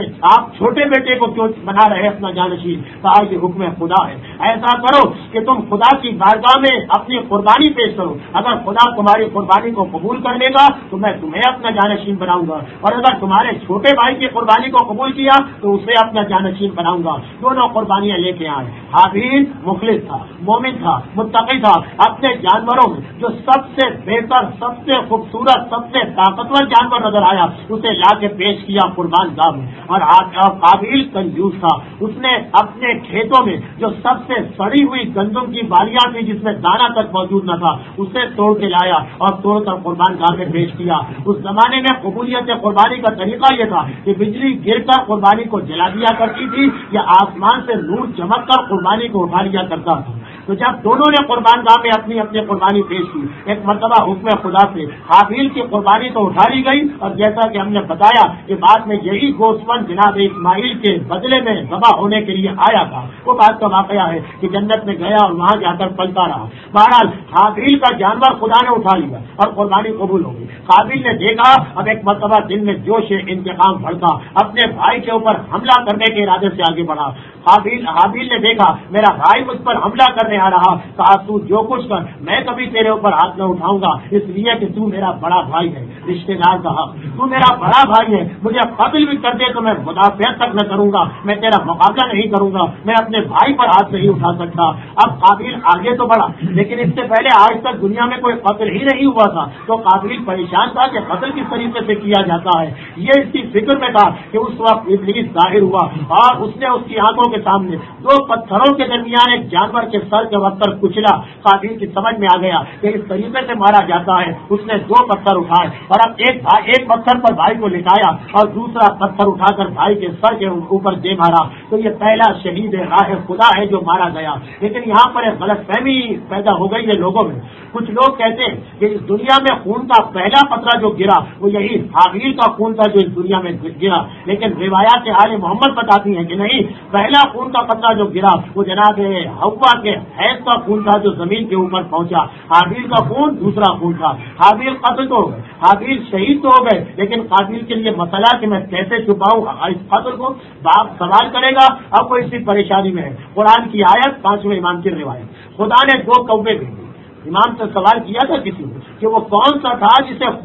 آپ چھوٹے بیٹے کو کیوں بنا رہے اپنا جانشین؟ کہا یہ حکم خدا ہے، ایسا کرو کہ تم خدا کی بارگاہ میں اپنی قربانی پیش کرو، اگر خدا تمہاری قربانی کو قبول کر لے گا تو میں تمہیں اپنا جانشین بناؤں گا، اور اگر تمہارے چھوٹے بھائی کی قربانی کو قبول کیا تو اسے اپنا جانشین بناؤں گا۔ دونوں قربانیاں لے کے آئے۔ حابیل مخلص تھا، مومن تھا، متقی تھا، اپنے جانوروں میں جو سب سے بہتر، سب سے خوبصورت، سب سے طاقتور جانور نظر آیا اسے لا کے پیش کیا قربان گاہ میں۔ اور قابیل کنجوس تھا، اس نے اپنے کھیتوں میں جو سب سے سڑی ہوئی گندم کی بالیاں تھی جس میں دانہ تک موجود نہ تھا اسے توڑ کے لایا اور توڑ کر قربان گاہ میں پیش کیا۔ اس زمانے میں قبولیت قربانی کا طریقہ یہ تھا کہ بجلی گر کر قربانی کو جلا دیا کرتی تھی یا آسمان سے نور چمک کر قربانی کو اٹھا لیا کرتا تھا۔ تو جب دونوں نے قربان گاہ میں اپنی اپنی قربانی پیش کی، ایک مرتبہ حکم خدا سے حابیل کی قربانی تو اٹھا لی گئی، اور جیسا کہ ہم نے بتایا کہ بعد میں یہی گوسفند جناب اسماعیل کے بدلے میں ذبح ہونے کے لیے آیا تھا۔ وہ بات کا واقعہ ہے کہ جنت میں گیا اور وہاں جا کر پلتا رہا۔ بہرحال حابیل کا جانور خدا نے اٹھا لیا اور قربانی قبول ہو گئی۔ قابیل نے دیکھا، اب ایک مرتبہ دل میں جوش انتقام بھڑکا، اپنے بھائی کے اوپر حملہ کرنے کے ارادے سے آگے بڑھا۔ حابیل نے دیکھا میرا بھائی مجھ پر حملہ کرنے میں آ رہا، کہا تو جو کچھ کر، میں کبھی تیرے اوپر ہاتھ نہ اٹھاؤں گا، اس لیے کہ تو میرا بڑا بھائی ہے۔ رشتے دار کہا تو میرا بڑا بھائی ہے، مجھے قتل بھی کر دے تو میں مدافعت تک نہ کروں گا، میں تیرا مقابلہ نہیں کروں گا، میں اپنے بھائی پر ہاتھ نہیں اٹھا سکتا۔ اب قابیل آگے تو بڑھا، لیکن اس سے پہلے آج تک دنیا میں کوئی قتل ہی نہیں ہوا تھا، تو قابیل پریشان تھا کہ قتل کس طریقے سے کیا جاتا ہے۔ یہ اس کی فکر میں تھا کہ اس وقت ابلیس ظاہر ہوا اور اس نے اس کی آنکھوں کے سامنے دو پتھروں کے درمیان ایک جانور کے سر کے وقت پر کچلا۔ قابیل کی سمجھ میں آ گیا کہ اس طریقے سے مارا جاتا ہے۔ اس نے دو پتھر اٹھائے اور اب ایک پتھر پر بھائی کو لٹایا اور دوسرا پتھر اٹھا کر بھائی کے سر کے اوپر دے مارا۔ تو یہ پہلا شہید راہ خدا ہے جو مارا گیا۔ لیکن یہاں پر ایک غلط فہمی پیدا ہو گئی ہے لوگوں میں۔ کچھ لوگ کہتے ہیں کہ اس دنیا میں خون کا پہلا قطرہ جو گرا وہ یہی حابیل کا خون تھا جو اس دنیا میں گرا، لیکن روایات آل محمد بتاتی ہیں کہ نہیں، پہلا خون کا قطرہ جو گرا وہ جناب حوا کے حیض کا خون تھا جو زمین کے اوپر پہنچا۔ حابیل کا خون دوسرا خون تھا۔ حابیل قتل تو ہو گئے، حابیل شہید تو ہو گئے، لیکن قابیل کے لیے مسئلہ کہ میں کیسے چھپاؤں اس قتل کو، باپ سوال کرے گا۔ اب وہ اسی پریشانی میں ہے۔ قرآن کی آیت 5ویں امام کی روایت، خدا نے دو کوے بھیجے۔ امام سے سوال کیا تھا کسی نے کہ وہ کون سا تھا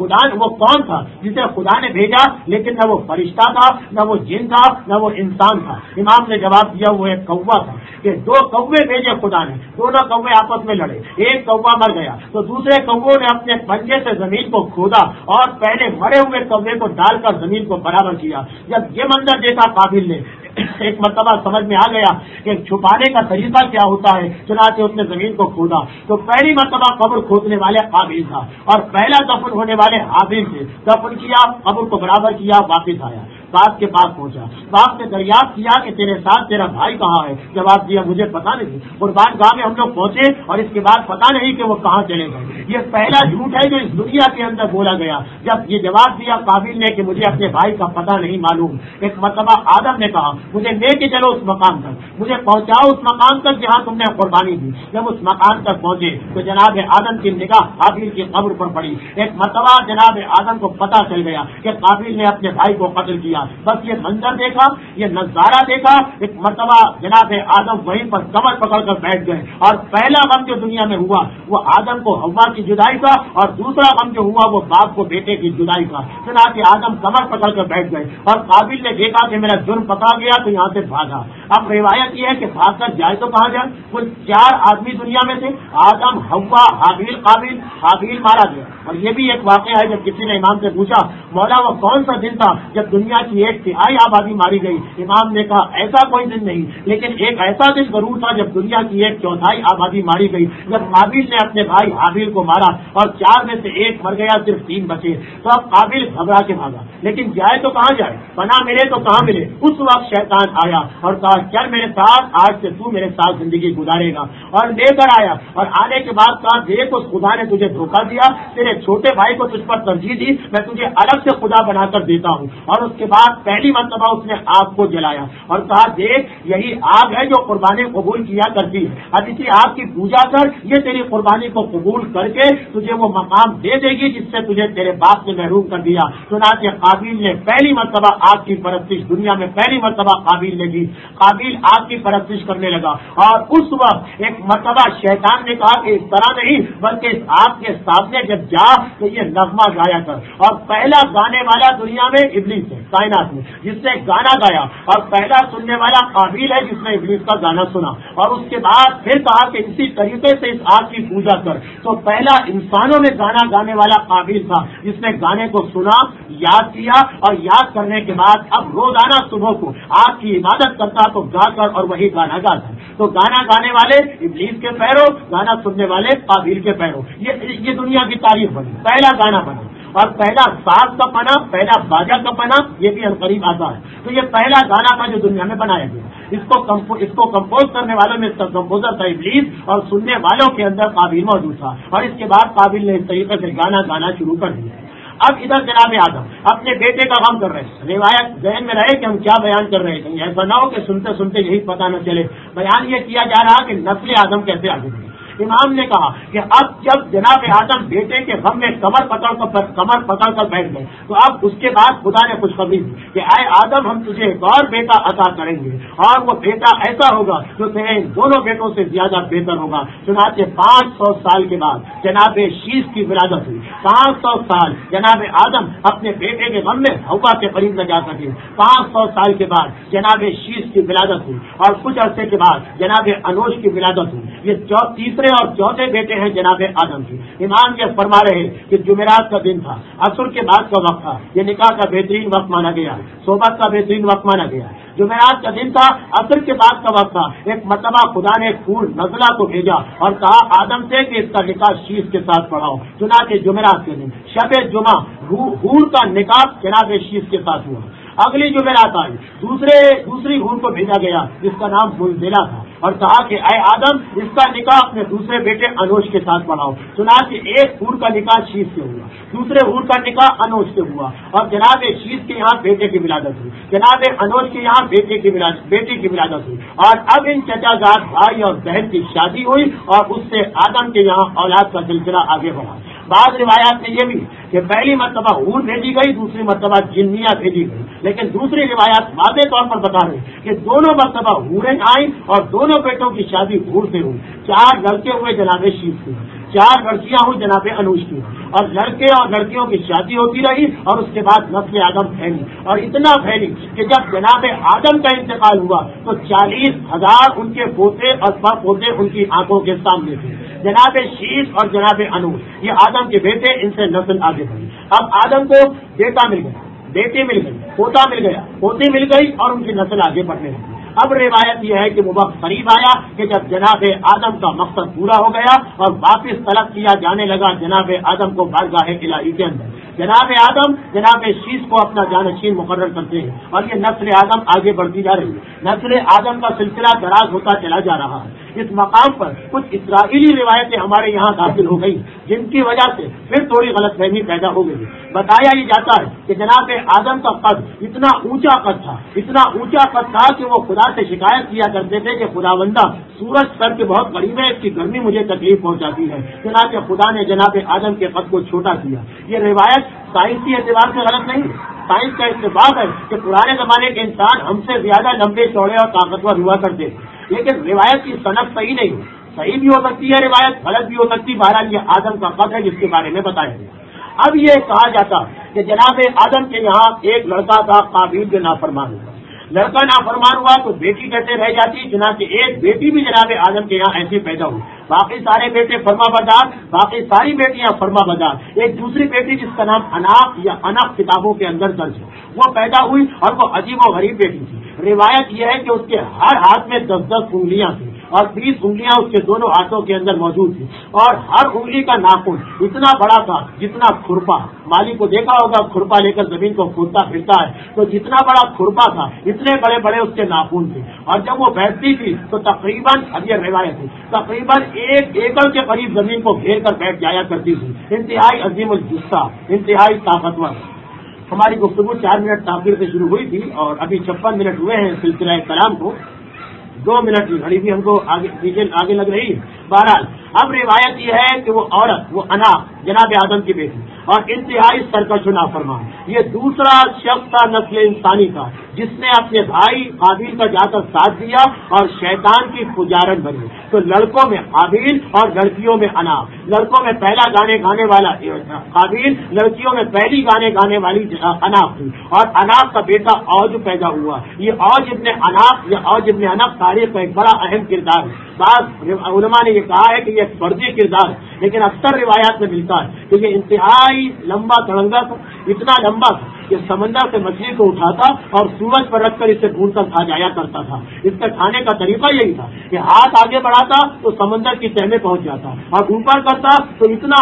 جسے خدا نے بھیجا، لیکن نہ وہ فرشتہ تھا، نہ وہ جن تھا، نہ وہ انسان تھا۔ امام نے جواب دیا وہ ایک کوا تھا، کہ دو کوے بھیجے خدا نے، دونوں کوے آپس میں لڑے، ایک کوا مر گیا تو دوسرے کووں نے اپنے پنجے سے زمین کو کھودا اور پہلے مرے ہوئے کوے کو ڈال کر زمین کو برابر کیا۔ جب یہ منظر دیکھا قابیل نے، ایک مرتبہ سمجھ میں آ گیا کہ چھپانے کا طریقہ کیا ہوتا ہے، چنانچہ اس نے زمین کو کھودا تو پہلی مرتبہ قبر کھودنے والے قابیل تھا اور پہلا دفن ہونے والے حابیل تھے۔ دفن کیا، قبر کو برابر کیا، واپس آیا، باپ کے پاس پہنچا، باپ نے دریافت کیا کہ تیرے ساتھ تیرا بھائی کہاں ہے؟ جواب دیا مجھے پتا نہیں، قربان گاہ میں ہم لوگ پہنچے اور اس کے بعد پتا نہیں کہ وہ کہاں چلے گئے۔ یہ پہلا جھوٹ ہے جو اس دنیا کے اندر بولا گیا۔ جب یہ جواب دیا قابیل نے کہ مجھے اپنے بھائی کا پتا نہیں معلوم، ایک مرتبہ آدم نے کہا مجھے لے کے چلو اس مقام تک، مجھے پہنچاؤ اس مقام تک جہاں تم نے قربانی دی۔ جب اس مقام تک پہنچے تو جناب آدم کی نگاہ قابیل کی قبر پر پڑی۔ ایک مرتبہ جناب آدم کو پتا چل گیا کہ قابیل نے اپنے بھائی کو قتل کیا۔ بس یہ منظر دیکھا، یہ نظارہ دیکھا، ایک مرتبہ جناب آدم وہیں پر کمر پکڑ کر بیٹھ گئے اور پہلا غم جو دنیا میں ہوا وہ آدم کو ہوا کی جدائی کا اور دوسرا غم جو ہوا وہ باپ کو بیٹے کی جدائی کا۔ چنانچہ آدم کمر پکڑ کر بیٹھ گئے اور قابیل نے دیکھا کہ میرا جرم پکڑا گیا تو یہاں سے بھاگا۔ اب روایت یہ ہے کہ بھاگ کر جائے تو کہاں جائے؟ کل 4 آدمی دنیا میں تھے، آدم، حوا، حابیل، قابیل۔ حابیل مارا گیا اور یہ بھی ایک واقعہ ہے، جب کسی نے امام سے پوچھا مولا وہ کون سا دن تھا جب دنیا کی 1/3 آبادی ماری گئی؟ امام نے کہا ایسا کوئی دن نہیں، لیکن ایک ایسا دن ضرور تھا جب دنیا کی 1/4 آبادی ماری گئی، جب قابیل نے اپنے بھائی حابیل کو مارا اور 4 میں سے 1 مر گیا، صرف 3 بچے۔ تو اب قابیل گھبرا کے بھاگا، لیکن جائے تو کہاں جائے؟ پناہ ملے تو کہاں ملے؟ اس وقت شیطان آیا اور کہا چل میرے ساتھ، آج سے تو میرے ساتھ زندگی گزارے گا، اور لے کر آیا اور آنے کے بعد کہا دیکھ اس خدا نے تجھے دھوکہ دیا، تیرے چھوٹے بھائی کو تجھ پر ترجیح دی، میں تجھے الگ سے خدا بنا کر دیتا ہوں۔ اور اس کے بعد پہلی مرتبہ اس نے آگ کو جلایا اور کہا دیکھ یہی آگ ہے جو قربانی قبول کیا کرتی ہے، اب اسی آگ کی پوجا کر، یہ تیری قربانی کو قبول کر کے تجھے وہ مقام دے دے گی جس سے تجھے تیرے باپ نے محروم کر دیا۔ چنانچہ قابیل نے پہلی مرتبہ آگ کی پرستش دنیا میں پہلی مرتبہ قابیل نے کی۔ قابیل آگ کی پرستش کرنے لگا اور اس وقت ایک مرتبہ شیطان نے کہا کہ اس طرح نہیں بلکہ اس آگ کے سامنے جب جا تو یہ نغمہ گایا کر، اور پہلا گانے والا دنیا میں ابلیس ہے کائنات میں جس نے گانا گایا، اور پہلا سننے والا قابیل ہے جس نے ابلیس کا گانا سنا۔ اور اس کے بعد پھر کہا کہ اسی طریقے سے اس آگ کی پوجا کر، تو پہلا انسانوں میں گانا گانے والا قابیل تھا جس نے گانے کو سنا، یاد کیا، اور یاد کرنے کے بعد اب روزانہ صبح کو آگ کی عبادت کرتا تو گا کر اور وہی گانا گاتا۔ تو گانا گانے والے ابلیس کے پیروں، گانا سننے والے قابیل کے پیروں، یہ دنیا کی تاریخ بنی، پہلا گانا بنا، اور پہلا ساز کا پنا، پہلا باجا کا پنا یہ بھی عنقریب آتا ہے۔ تو یہ پہلا گانا تھا جو دنیا میں بنایا گیا۔ اس کو کمپوز کرنے والوں میں اس کا کمپوزر تھا ابلیس، اور سننے والوں کے اندر قابیل موجود تھا، اور اس کے بعد قابیل نے اس طریقے سے گانا گانا شروع کر دیا۔ اب ادھر جناب آدم اپنے بیٹے کا غم کر رہے ہیں، روایت ذہن میں رہے کہ ہم کیا بیان کر رہے ہیں، ایسا نہ ہو کہ سنتے سنتے یہی پتہ نہ چلے۔ بیان یہ کیا جا رہا کہ نسل آدم کیسے آگے بڑھی۔ امام نے کہا کہ اب جب جناب آدم بیٹے کے غم میں کمر پکڑ کر بیٹھ گئے تو اب اس کے بعد خدا نے خوشخبری دی کہ اے آدم ہم تجھے ایک اور بیٹا عطا کریں گے اور وہ بیٹا ایسا ہوگا جو تیرے دونوں بیٹوں سے زیادہ بہتر ہوگا۔ چنانچہ 500 سال کے بعد جناب شیش کی ولادت ہوئی۔ 500 سال جناب آدم اپنے بیٹے کے غم میں ہوا کے قریب نہ جا سکے۔ 500 سال کے بعد جناب شیش کی ولادت ہوئی اور کچھ عرصے کے بعد جناب انوش کی ولادت ہوئی۔ یہ تیسرے اور چوتھے بیٹے ہیں جناب آدم کی۔ امام یہ فرما رہے کہ جمعرات کا دن تھا، عصر کے بعد کا وقت تھا، یہ نکاح کا بہترین وقت مانا گیا، صحبت کا بہترین وقت مانا گیا۔ جمعرات کا دن تھا، عصر کے بعد کا وقت تھا۔ ایک مرتبہ خدا نے پھول نزلہ کو بھیجا اور کہا آدم سے کہ اس کا نکاح شیش کے ساتھ پڑھاؤ۔ چنانچہ جمعرات کے دن شب جمعہ حور کا نکاح جناب شیش کے ساتھ ہوا۔ اگلی جمعرات آئی، دوسری حور کو بھیجا گیا جس کا نام بلدلہ تھا اور کہا کہ اے آدم اس کا نکاح اپنے دوسرے بیٹے انوش کے ساتھ پڑھاؤ۔ چنانچہ ایک حور کا نکاح شیش سے ہوا، دوسرے حور کا نکاح انوش سے ہوا اور جناب شیش کے یہاں بیٹے کی ولادت ہوئی، جناب انوش کے یہاں بیٹی کی ولادت ہوئی اور اب ان چچا زاد بھائی اور بہن کی شادی ہوئی اور اس سے آدم کے یہاں اولاد کا سلسلہ آگے بڑھا۔ بعض روایات میں یہ بھی کہ پہلی مرتبہ حور بھیجی گئی، دوسری مرتبہ جنیاں بھیجی گئی، لیکن دوسری روایات واضح طور پر بتا رہے کہ دونوں مرتبہ حوریں آئیں اور دونوں بیٹوں کی شادی حور سے ہوئی۔ 4 لڑکے ہوئے جناب شیش کے، 4 لڑکیاں ہوئی جناب انوش کی اور لڑکے اور لڑکیوں کی شادی ہوتی رہی اور اس کے بعد نسل آدم پھیلی اور اتنا پھیلی کہ جب جناب آدم کا انتقال ہوا تو 40,000 ان کے پوتے اور پوتے ان کی آنکھوں کے سامنے تھے۔ جناب شیش اور جناب انوش یہ آدم کے بیٹے، ان سے نسل آگے بڑھی۔ اب آدم کو بیٹا مل گیا، بیٹی مل گئی، پوتا مل گیا، پوتی مل گئی اور ان کی نسل آگے بڑھنے لگی۔ اب روایت یہ ہے کہ وہ وقت قریب آیا کہ جب جناب آدم کا مقصد پورا ہو گیا اور واپس طلب کیا جانے لگا جناب آدم کو بارگاہ الہی کے اندر۔ جناب آدم جناب شیش کو اپنا جانشین مقرر کرتے ہیں اور یہ نسل آدم آگے بڑھتی جا رہی ہے، نسل آدم کا سلسلہ دراز ہوتا چلا جا رہا ہے۔ اس مقام پر کچھ اسرائیلی روایتیں ہمارے یہاں داخل ہو گئی جن کی وجہ سے پھر تھوڑی غلط فہمی پیدا ہو گئی۔ بتایا یہ جاتا ہے کہ جناب آدم کا قد اتنا اونچا قد تھا کہ وہ خدا سے شکایت کیا کرتے تھے کہ خداوندہ سورج سر کے بہت قریب ہے، اس کی گرمی مجھے تکلیف پہنچاتی ہے، چنانچہ خدا نے جناب آدم کے قد کو چھوٹا کیا۔ یہ روایت سائنسی اعتبار سے غلط نہیں ہے، سائنس کا اتفاق ہے کہ پرانے زمانے کے انسان ہم سے زیادہ لمبے چوڑے اور طاقتور ہوا کرتے تھے، لیکن روایت کی صنعت صحیح نہیں ہے، صحیح بھی ہو سکتی ہے روایت، غلط بھی ہو سکتی۔ بہرحال یہ آدم کا قد ہے جس کے بارے میں بتایا گیا۔ اب یہ کہا جاتا کہ جناب آدم کے یہاں ایک لڑکا تھا قابیل جو نافرمان ہوا، لڑکا نافرمان ہوا تو بیٹی کیسے رہ جاتی، چنانچہ ایک بیٹی بھی جناب آدم کے یہاں ایسی پیدا ہوئی، باقی سارے بیٹے فرما بردار، باقی ساری بیٹیاں فرما بردار۔ ایک دوسری بیٹی جس کا نام اناق یا انق کتابوں کے اندر درج ہے وہ پیدا ہوئی اور وہ عجیب و غریب بیٹی تھی۔ روایت یہ ہے کہ اس کے ہر ہاتھ میں 10 انگلیاں تھیں اور 20 انگلیاں اس کے دونوں ہاتھوں کے اندر موجود تھی اور ہر انگلی کا ناخن اتنا بڑا تھا جتنا کھرپا، مالی کو دیکھا ہوگا کھرپا لے کر زمین کو کھودتا پھرتا ہے تو جتنا بڑا کھرپا تھا اتنے بڑے بڑے اس کے ناخن تھے اور جب وہ بیٹھتی تھی تو تقریباً، اب یہ روایت ہے، تقریباً 1 ایکڑ کے قریب زمین کو گھیر کر بیٹھ جایا کرتی تھی۔ انتہائی عظیم الجثہ، انتہائی طاقتور۔ ہماری گفتگو 4 منٹ تاخیر سے شروع ہوئی تھی اور ابھی 56 منٹ ہوئے ہیں سلسلہ کلام کو، 2 منٹ کی گھڑی بھی ہم کو آگے لگ رہی ہے۔ بہرحال اب روایت یہ ہے کہ وہ عورت، وہ اناق جناب آدم کی بیٹی اور انتہائی سرکش و نافرمان، یہ دوسرا شخص تھا نسل انسانی کا جس نے اپنے بھائی قابیل کا جا کر ساتھ دیا اور شیطان کی پجارن بنی۔ تو لڑکوں میں قابیل اور لڑکیوں میں اناق، لڑکوں میں پہلا گانے گانے والا قابیل، لڑکیوں میں پہلی گانے گانے والی اناق تھی اور اناق کا بیٹا اوج پیدا ہوا۔ یہ اوج ابن اناق یا اوج ابن انق تاریخ کا ایک بڑا اہم کردار ہے۔ بعض علماء نے یہ کہا ہے کہ یہ ایک فرضی کردار ہے، لیکن اکثر روایات میں ملتا ہے کہ یہ انتہائی لمبا تڑنگا تھا، اتنا لمبا تھا کہ سمندر سے مچھلی کو اٹھاتا اور سورج پر رکھ کر اسے بھون کر کھا جایا کرتا تھا۔ اس کا کھانے کا طریقہ یہی تھا کہ ہاتھ آگے بڑھاتا تو سمندر کی تہ میں پہنچ جاتا اور اوپر کرتا تو اتنا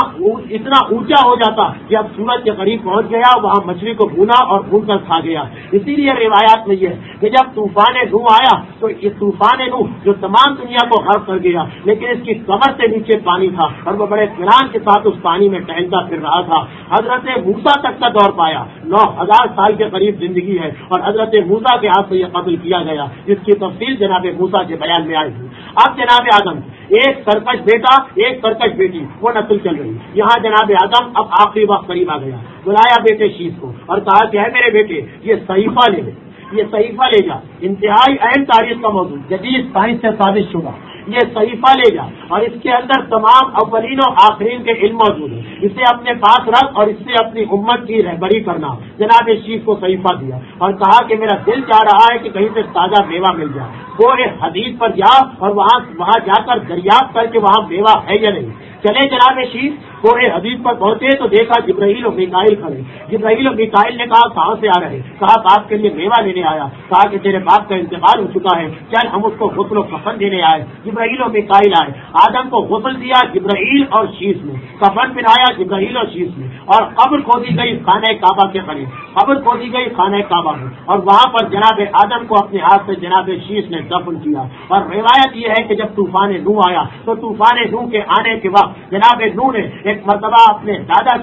اونچا ہو جاتا کہ اب سورج کے قریب پہنچ گیا، وہاں مچھلی کو بھونا اور بھون کر کھا گیا۔ اسی لیے روایات میں یہ کہ جب طوفان نوح آیا تو یہ طوفان نوح جو تمام دنیا کو غرق کر گیا، لیکن اس کی کمر سے نیچے پانی تھا اور وہ بڑے اطمینان کے ساتھ اس پانی میں ٹہلتا پھر رہا تھا ہوا، حضرت موسیٰ تک کا دور پایا، 9000 سال کے قریب زندگی ہے، اور حضرت موسیٰ کے ہاتھ سے یہ قتل کیا گیا، جس کی تفصیل جناب موسیٰ کے بیان میں آئی تھی۔ اب جناب آدم، ایک سرکش بیٹا ایک سرکش بیٹی، وہ نسل چل رہی، یہاں جناب آدم اب آخری وقت قریب آ گیا، بلایا بیٹے شیش کو اور کہا کہ ہے میرے بیٹے یہ صحیفہ لے لے، یہ صحیفہ لے جا، انتہائی اہم تاریخ کا موضوع، جدید سائنس سے ثابت شدہ، یہ صحیفہ لے جا اور اس کے اندر تمام اولین و آخرین کے علم موجود ہے، اسے اپنے پاس رکھ اور اس سے اپنی امت کی رہبری کرنا۔ جناب شیخ کو صحیفہ دیا اور کہا کہ میرا دل چاہ رہا ہے کہ کہیں سے تازہ میوہ مل جائے، وہ حدیث پر جا اور وہاں جا کر دریافت کر کے وہاں میوہ ہے یا نہیں۔ چلے جناب شیخ کوہ حدیث پر پہنچے تو دیکھا جبرائیل و میکائیل کھڑے۔ جبرائیل و میکائیل نے کہا کہاں سے آ رہے؟ کہا باپ کے لیے میوہ لینے آیا۔ کہا کہ تیرے باپ کا انتقال ہو چکا ہے، چل ہم اس کو غسل و کفن دینے آئے۔ جبرائیل و میکائیل آئے، آدم کو غسل دیا جبرائیل اور شیش نے، کفن پہنایا جبرائیل اور شیش نے، اور قبر کھودی گئی خانہ کعبہ کے قریب، قبر کھودی گئی خانہ کعبہ میں، اور وہاں پر جناب آدم کو اپنے ہاتھ سے جناب شیش نے دفن کیا۔ اور روایت یہ ہے کہ جب طوفان نوح آیا تو طوفان نوح کے آنے کے وقت جناب نوح نے ایک مرتبہ اپنی دادا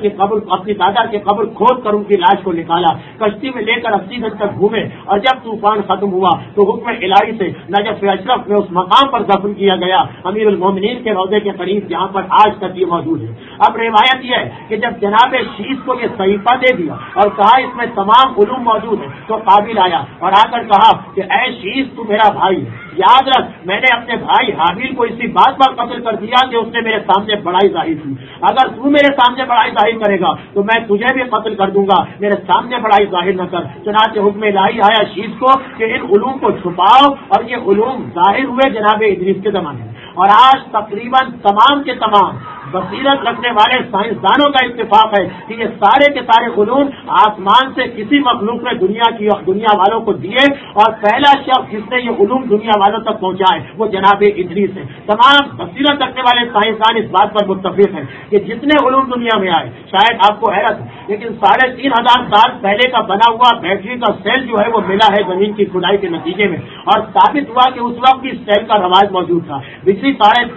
کی قبر کھود کر ان کی لاش کو نکالا، کشتی میں لے کر 80 دن تک گھومے، اور جب طوفان ختم ہوا تو حکم الہی سے نجف اشرف میں اس مقام پر دفن کیا گیا، امیر المومنین کے روضے کے قریب، جہاں پر آج تک یہ موجود ہے۔ اب روایت یہ ہے کہ جب جناب شیش کو یہ صحیفہ دے دیا اور کہا اس میں تمام علوم موجود ہیں، تو قابل آیا اور آ کر کہا کہ اے شیش تو میرا بھائی ہے، یاد رکھ میں نے اپنے بھائی حابیل کو اسی بات پر قتل کر دیا کہ اس نے میرے سامنے بڑائی ظاہر کی، اگر تو میرے سامنے بڑائی ظاہر کرے گا تو میں تجھے بھی قتل کر دوں گا، میرے سامنے بڑائی ظاہر نہ کر۔ چنانچہ حکم الہی آیا شیش کو کہ ان علوم کو چھپاؤ، اور یہ علوم ظاہر ہوئے جناب ادریس کے زمانے میں، اور آج تقریباً تمام کے تمام بصیرت رکھنے والے سائنسدانوں کا اتفاق ہے کہ یہ سارے کے سارے علوم آسمان سے کسی مخلوق نے دنیا والوں کو دیے، اور پہلا شخص جس نے یہ علوم دنیا والوں تک پہنچائے وہ جناب ادریس ہے۔ تمام بصیرت رکھنے والے سائنسدان اس بات پر متفق ہیں کہ جتنے علوم دنیا میں آئے، شاید آپ کو حیرت ہے لیکن 3500 سال پہلے کا بنا ہوا بیٹری کا سیل جو ہے وہ ملا ہے زمین کی کھدائی کے نتیجے میں، اور ثابت ہوا کہ اس وقت بھی سیل کا رواج موجود تھا۔ بجلی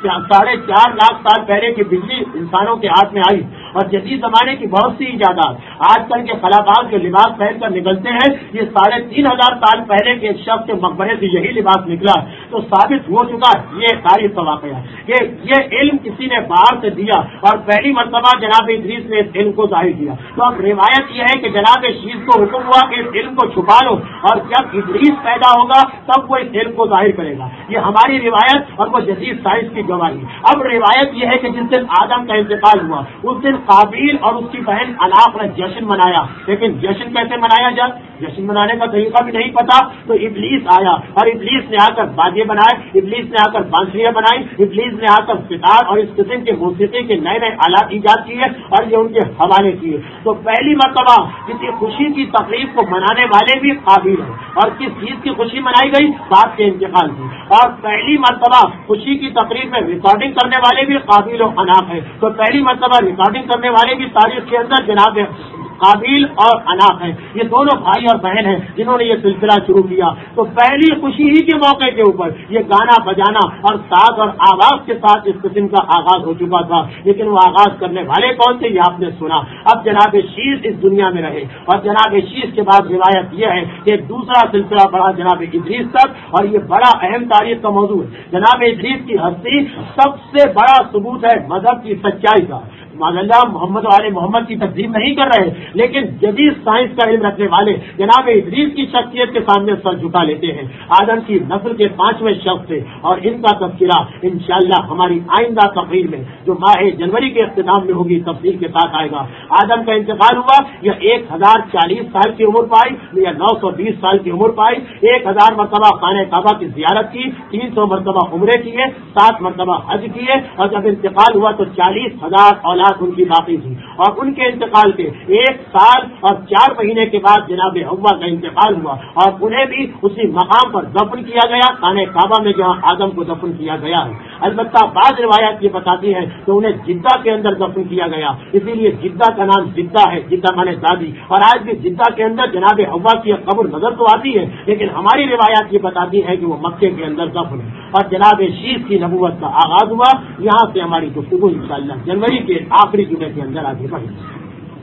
4.5 لاکھ سال پہلے کی بجلی انسانوں کے ہاتھ میں آئی، اور جدید زمانے کی بہت سی ایجادات آج کل کے خلاباز جو لباس پہن کر نکلتے ہیں، یہ 3500 سال پہلے کے ایک شخص کے مقبرے سے یہی لباس نکلا، تو ثابت ہو چکا یہ تاریخ کا واقعہ کہ یہ علم کسی نے باہر سے دیا، اور پہلی مرتبہ جناب ادریس نے اس علم کو ظاہر کیا۔ تو اب روایت یہ ہے کہ جناب شیش کو حکم ہوا کہ اس علم کو چھپا لو، اور جب ادریس پیدا ہوگا تب وہ اس علم کو ظاہر کرے گا۔ یہ ہماری روایت اور وہ جدید سائنس کی گواہی۔ اب روایت یہ ہے کہ جس دن آدم کا انتقال ہوا اس دن قابیل اور اس کی بہن اناق نے جشن منایا، لیکن جشن کیسے منایا جائے، جشن منانے کا طریقہ بھی نہیں پتا، تو ابلیس آیا، اور ابلیس نے آ کر بازے بنائے، ابلیس نے آ کر بانسریاں بنائی، ابلیس نے آ کر ستار اور اس قسم کے موسیقی کے نئے نئے آلات ایجاد کیے اور یہ ان کے حوالے کیے۔ تو پہلی مرتبہ کسی خوشی کی تقریب کو منانے والے بھی قابیل ہیں، اور کس چیز کی خوشی منائی گئی؟ باپ کے انتقال کی، اور پہلی مرتبہ خوشی کی تقریب میں ریکارڈنگ کرنے والے بھی قابیل و اناق ہیں، تو پہلی مرتبہ ریکارڈنگ کرنے والے بھی تاریخ کے اندر جناب قابیل اور اناق ہیں، یہ دونوں بھائی اور بہن ہیں جنہوں نے یہ سلسلہ شروع کیا۔ تو پہلی خوشی ہی کے موقع کے اوپر یہ گانا بجانا اور ساز اور آواز کے ساتھ اس قسم کا آغاز ہو چکا تھا، لیکن وہ آغاز کرنے والے کون تھے یہ آپ نے سنا۔ اب جناب شیش اس دنیا میں رہے، اور جناب شیش کے بعد روایت یہ ہے کہ دوسرا سلسلہ بڑھا جناب ادریس تک، اور یہ بڑا اہم تاریخ کا موضوع ہے۔ جناب ادریس کی ہستی سب سے بڑا ثبوت ہے مذہب کی سچائی کا۔ اللہ محمد والے محمد کی تقدیم نہیں کر رہے، لیکن جدید سائنس کا علم رکھنے والے جناب ادریس کی شخصیت کے سامنے سر جھکا لیتے ہیں۔ آدم کی نسل کے 5ویں شخص تھے، اور ان کا تذکرہ انشاءاللہ ہماری آئندہ تقریر میں جو ماہ جنوری کے اختتام میں ہوگی تفصیل کے ساتھ آئے گا۔ آدم کا انتقال ہوا، یا 1040 سال کی عمر پائی یا 920 سال کی عمر پائی، 1000 مرتبہ خانہ کعبہ کی زیارت کی، 300 مرتبہ عمرے کیے، 7 مرتبہ حج کیے، اور جب انتقال ہوا تو 40,000 اولاد ان کی باقی تھی، اور ان کے انتقال کے 1 سال اور 4 مہینے کے بعد جناب حوا کا انتقال ہوا، اور انہیں بھی اسی مقام پر دفن کیا گیا خانہ کعبہ میں جہاں آدم کو دفن کیا گیا ہے۔ البتہ بعض روایات یہ بتاتی ہیں کہ انہیں جدہ کے اندر دفن کیا گیا، اسی لیے جدہ کا نام جدہ ہے، جدہ مانے دادی، اور آج بھی جدہ کے اندر جناب حوا کی قبر نظر تو آتی ہے، لیکن ہماری روایات یہ بتاتی ہے کہ وہ مکے کے اندر دفن ہے۔ اور جناب شیش کی نبوت کا آغاز ہوا، یہاں سے ہماری گفتگو انشاءاللہ جنوری کے آخری جمعے کے اندر آگے بڑھے۔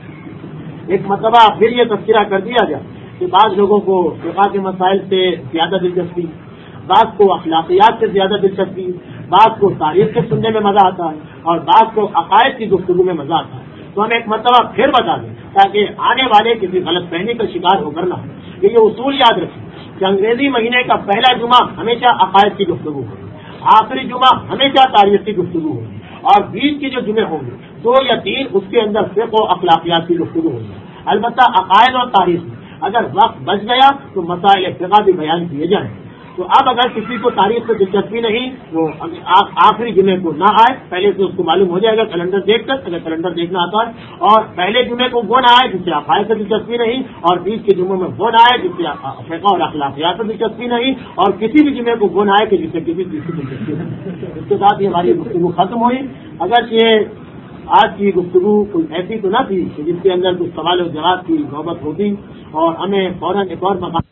ایک مرتبہ پھر یہ تذکرہ کر دیا جائے کہ بعض لوگوں کو فقہ کے مسائل سے زیادہ دلچسپی، بعض کو اخلاقیات سے زیادہ دلچسپی، بعض کو تاریخ کے سننے میں مزہ آتا ہے اور بعض کو عقائد کی گفتگو میں مزہ آتا ہے. تو ہم ایک مرتبہ پھر بتا دیں تاکہ آنے والے کسی غلط فہمی کا شکار ہو کر نہ ہو کہ یہ اصول یاد رکھیں کہ انگریزی مہینے کا پہلا جمعہ ہمیشہ عقائد کی گفتگو ہوگی، آخری جمعہ ہمیشہ تاریخ کی گفتگو ہوگی، اور بیچ کے جو جمعے ہوں گے 2 یا 3 اس کے اندر فقہ و اخلاقیات کی گفتگو ہوگی. البتہ عقائد اور تاریخ میں اگر وقت بچ گیا تو مسائل فقہ بھی بیان کیے جائیں. تو اب اگر کسی کو تاریخ سے دلچسپی نہیں وہ آخری جمعے کو نہ آئے، پہلے سے اس کو معلوم ہو جائے گا کیلنڈر دیکھ کر، اگر کیلنڈر دیکھنا آتا ہے، اور پہلے جمعے کو وہ نہ آئے جس سے عقائد سے دلچسپی نہیں، اور بیچ کے جمعے میں وہ نہ آئے جس سے فقہ اور اخلاقیات سے دلچسپی نہیں، اور کسی بھی جمعے کو وہ نہ آئے کہ جس سے کسی چیز کی دلچسپی نہیں. اس کے ساتھ ہی ہماری گفتگو ختم ہوئی. اگر یہ آج کی گفتگو کوئی ایسی تو نہ تھی کہ جس کے اندر کچھ سوال و جواب کی نوبت ہوتی اور ہمیں فوراً ایک اور مقام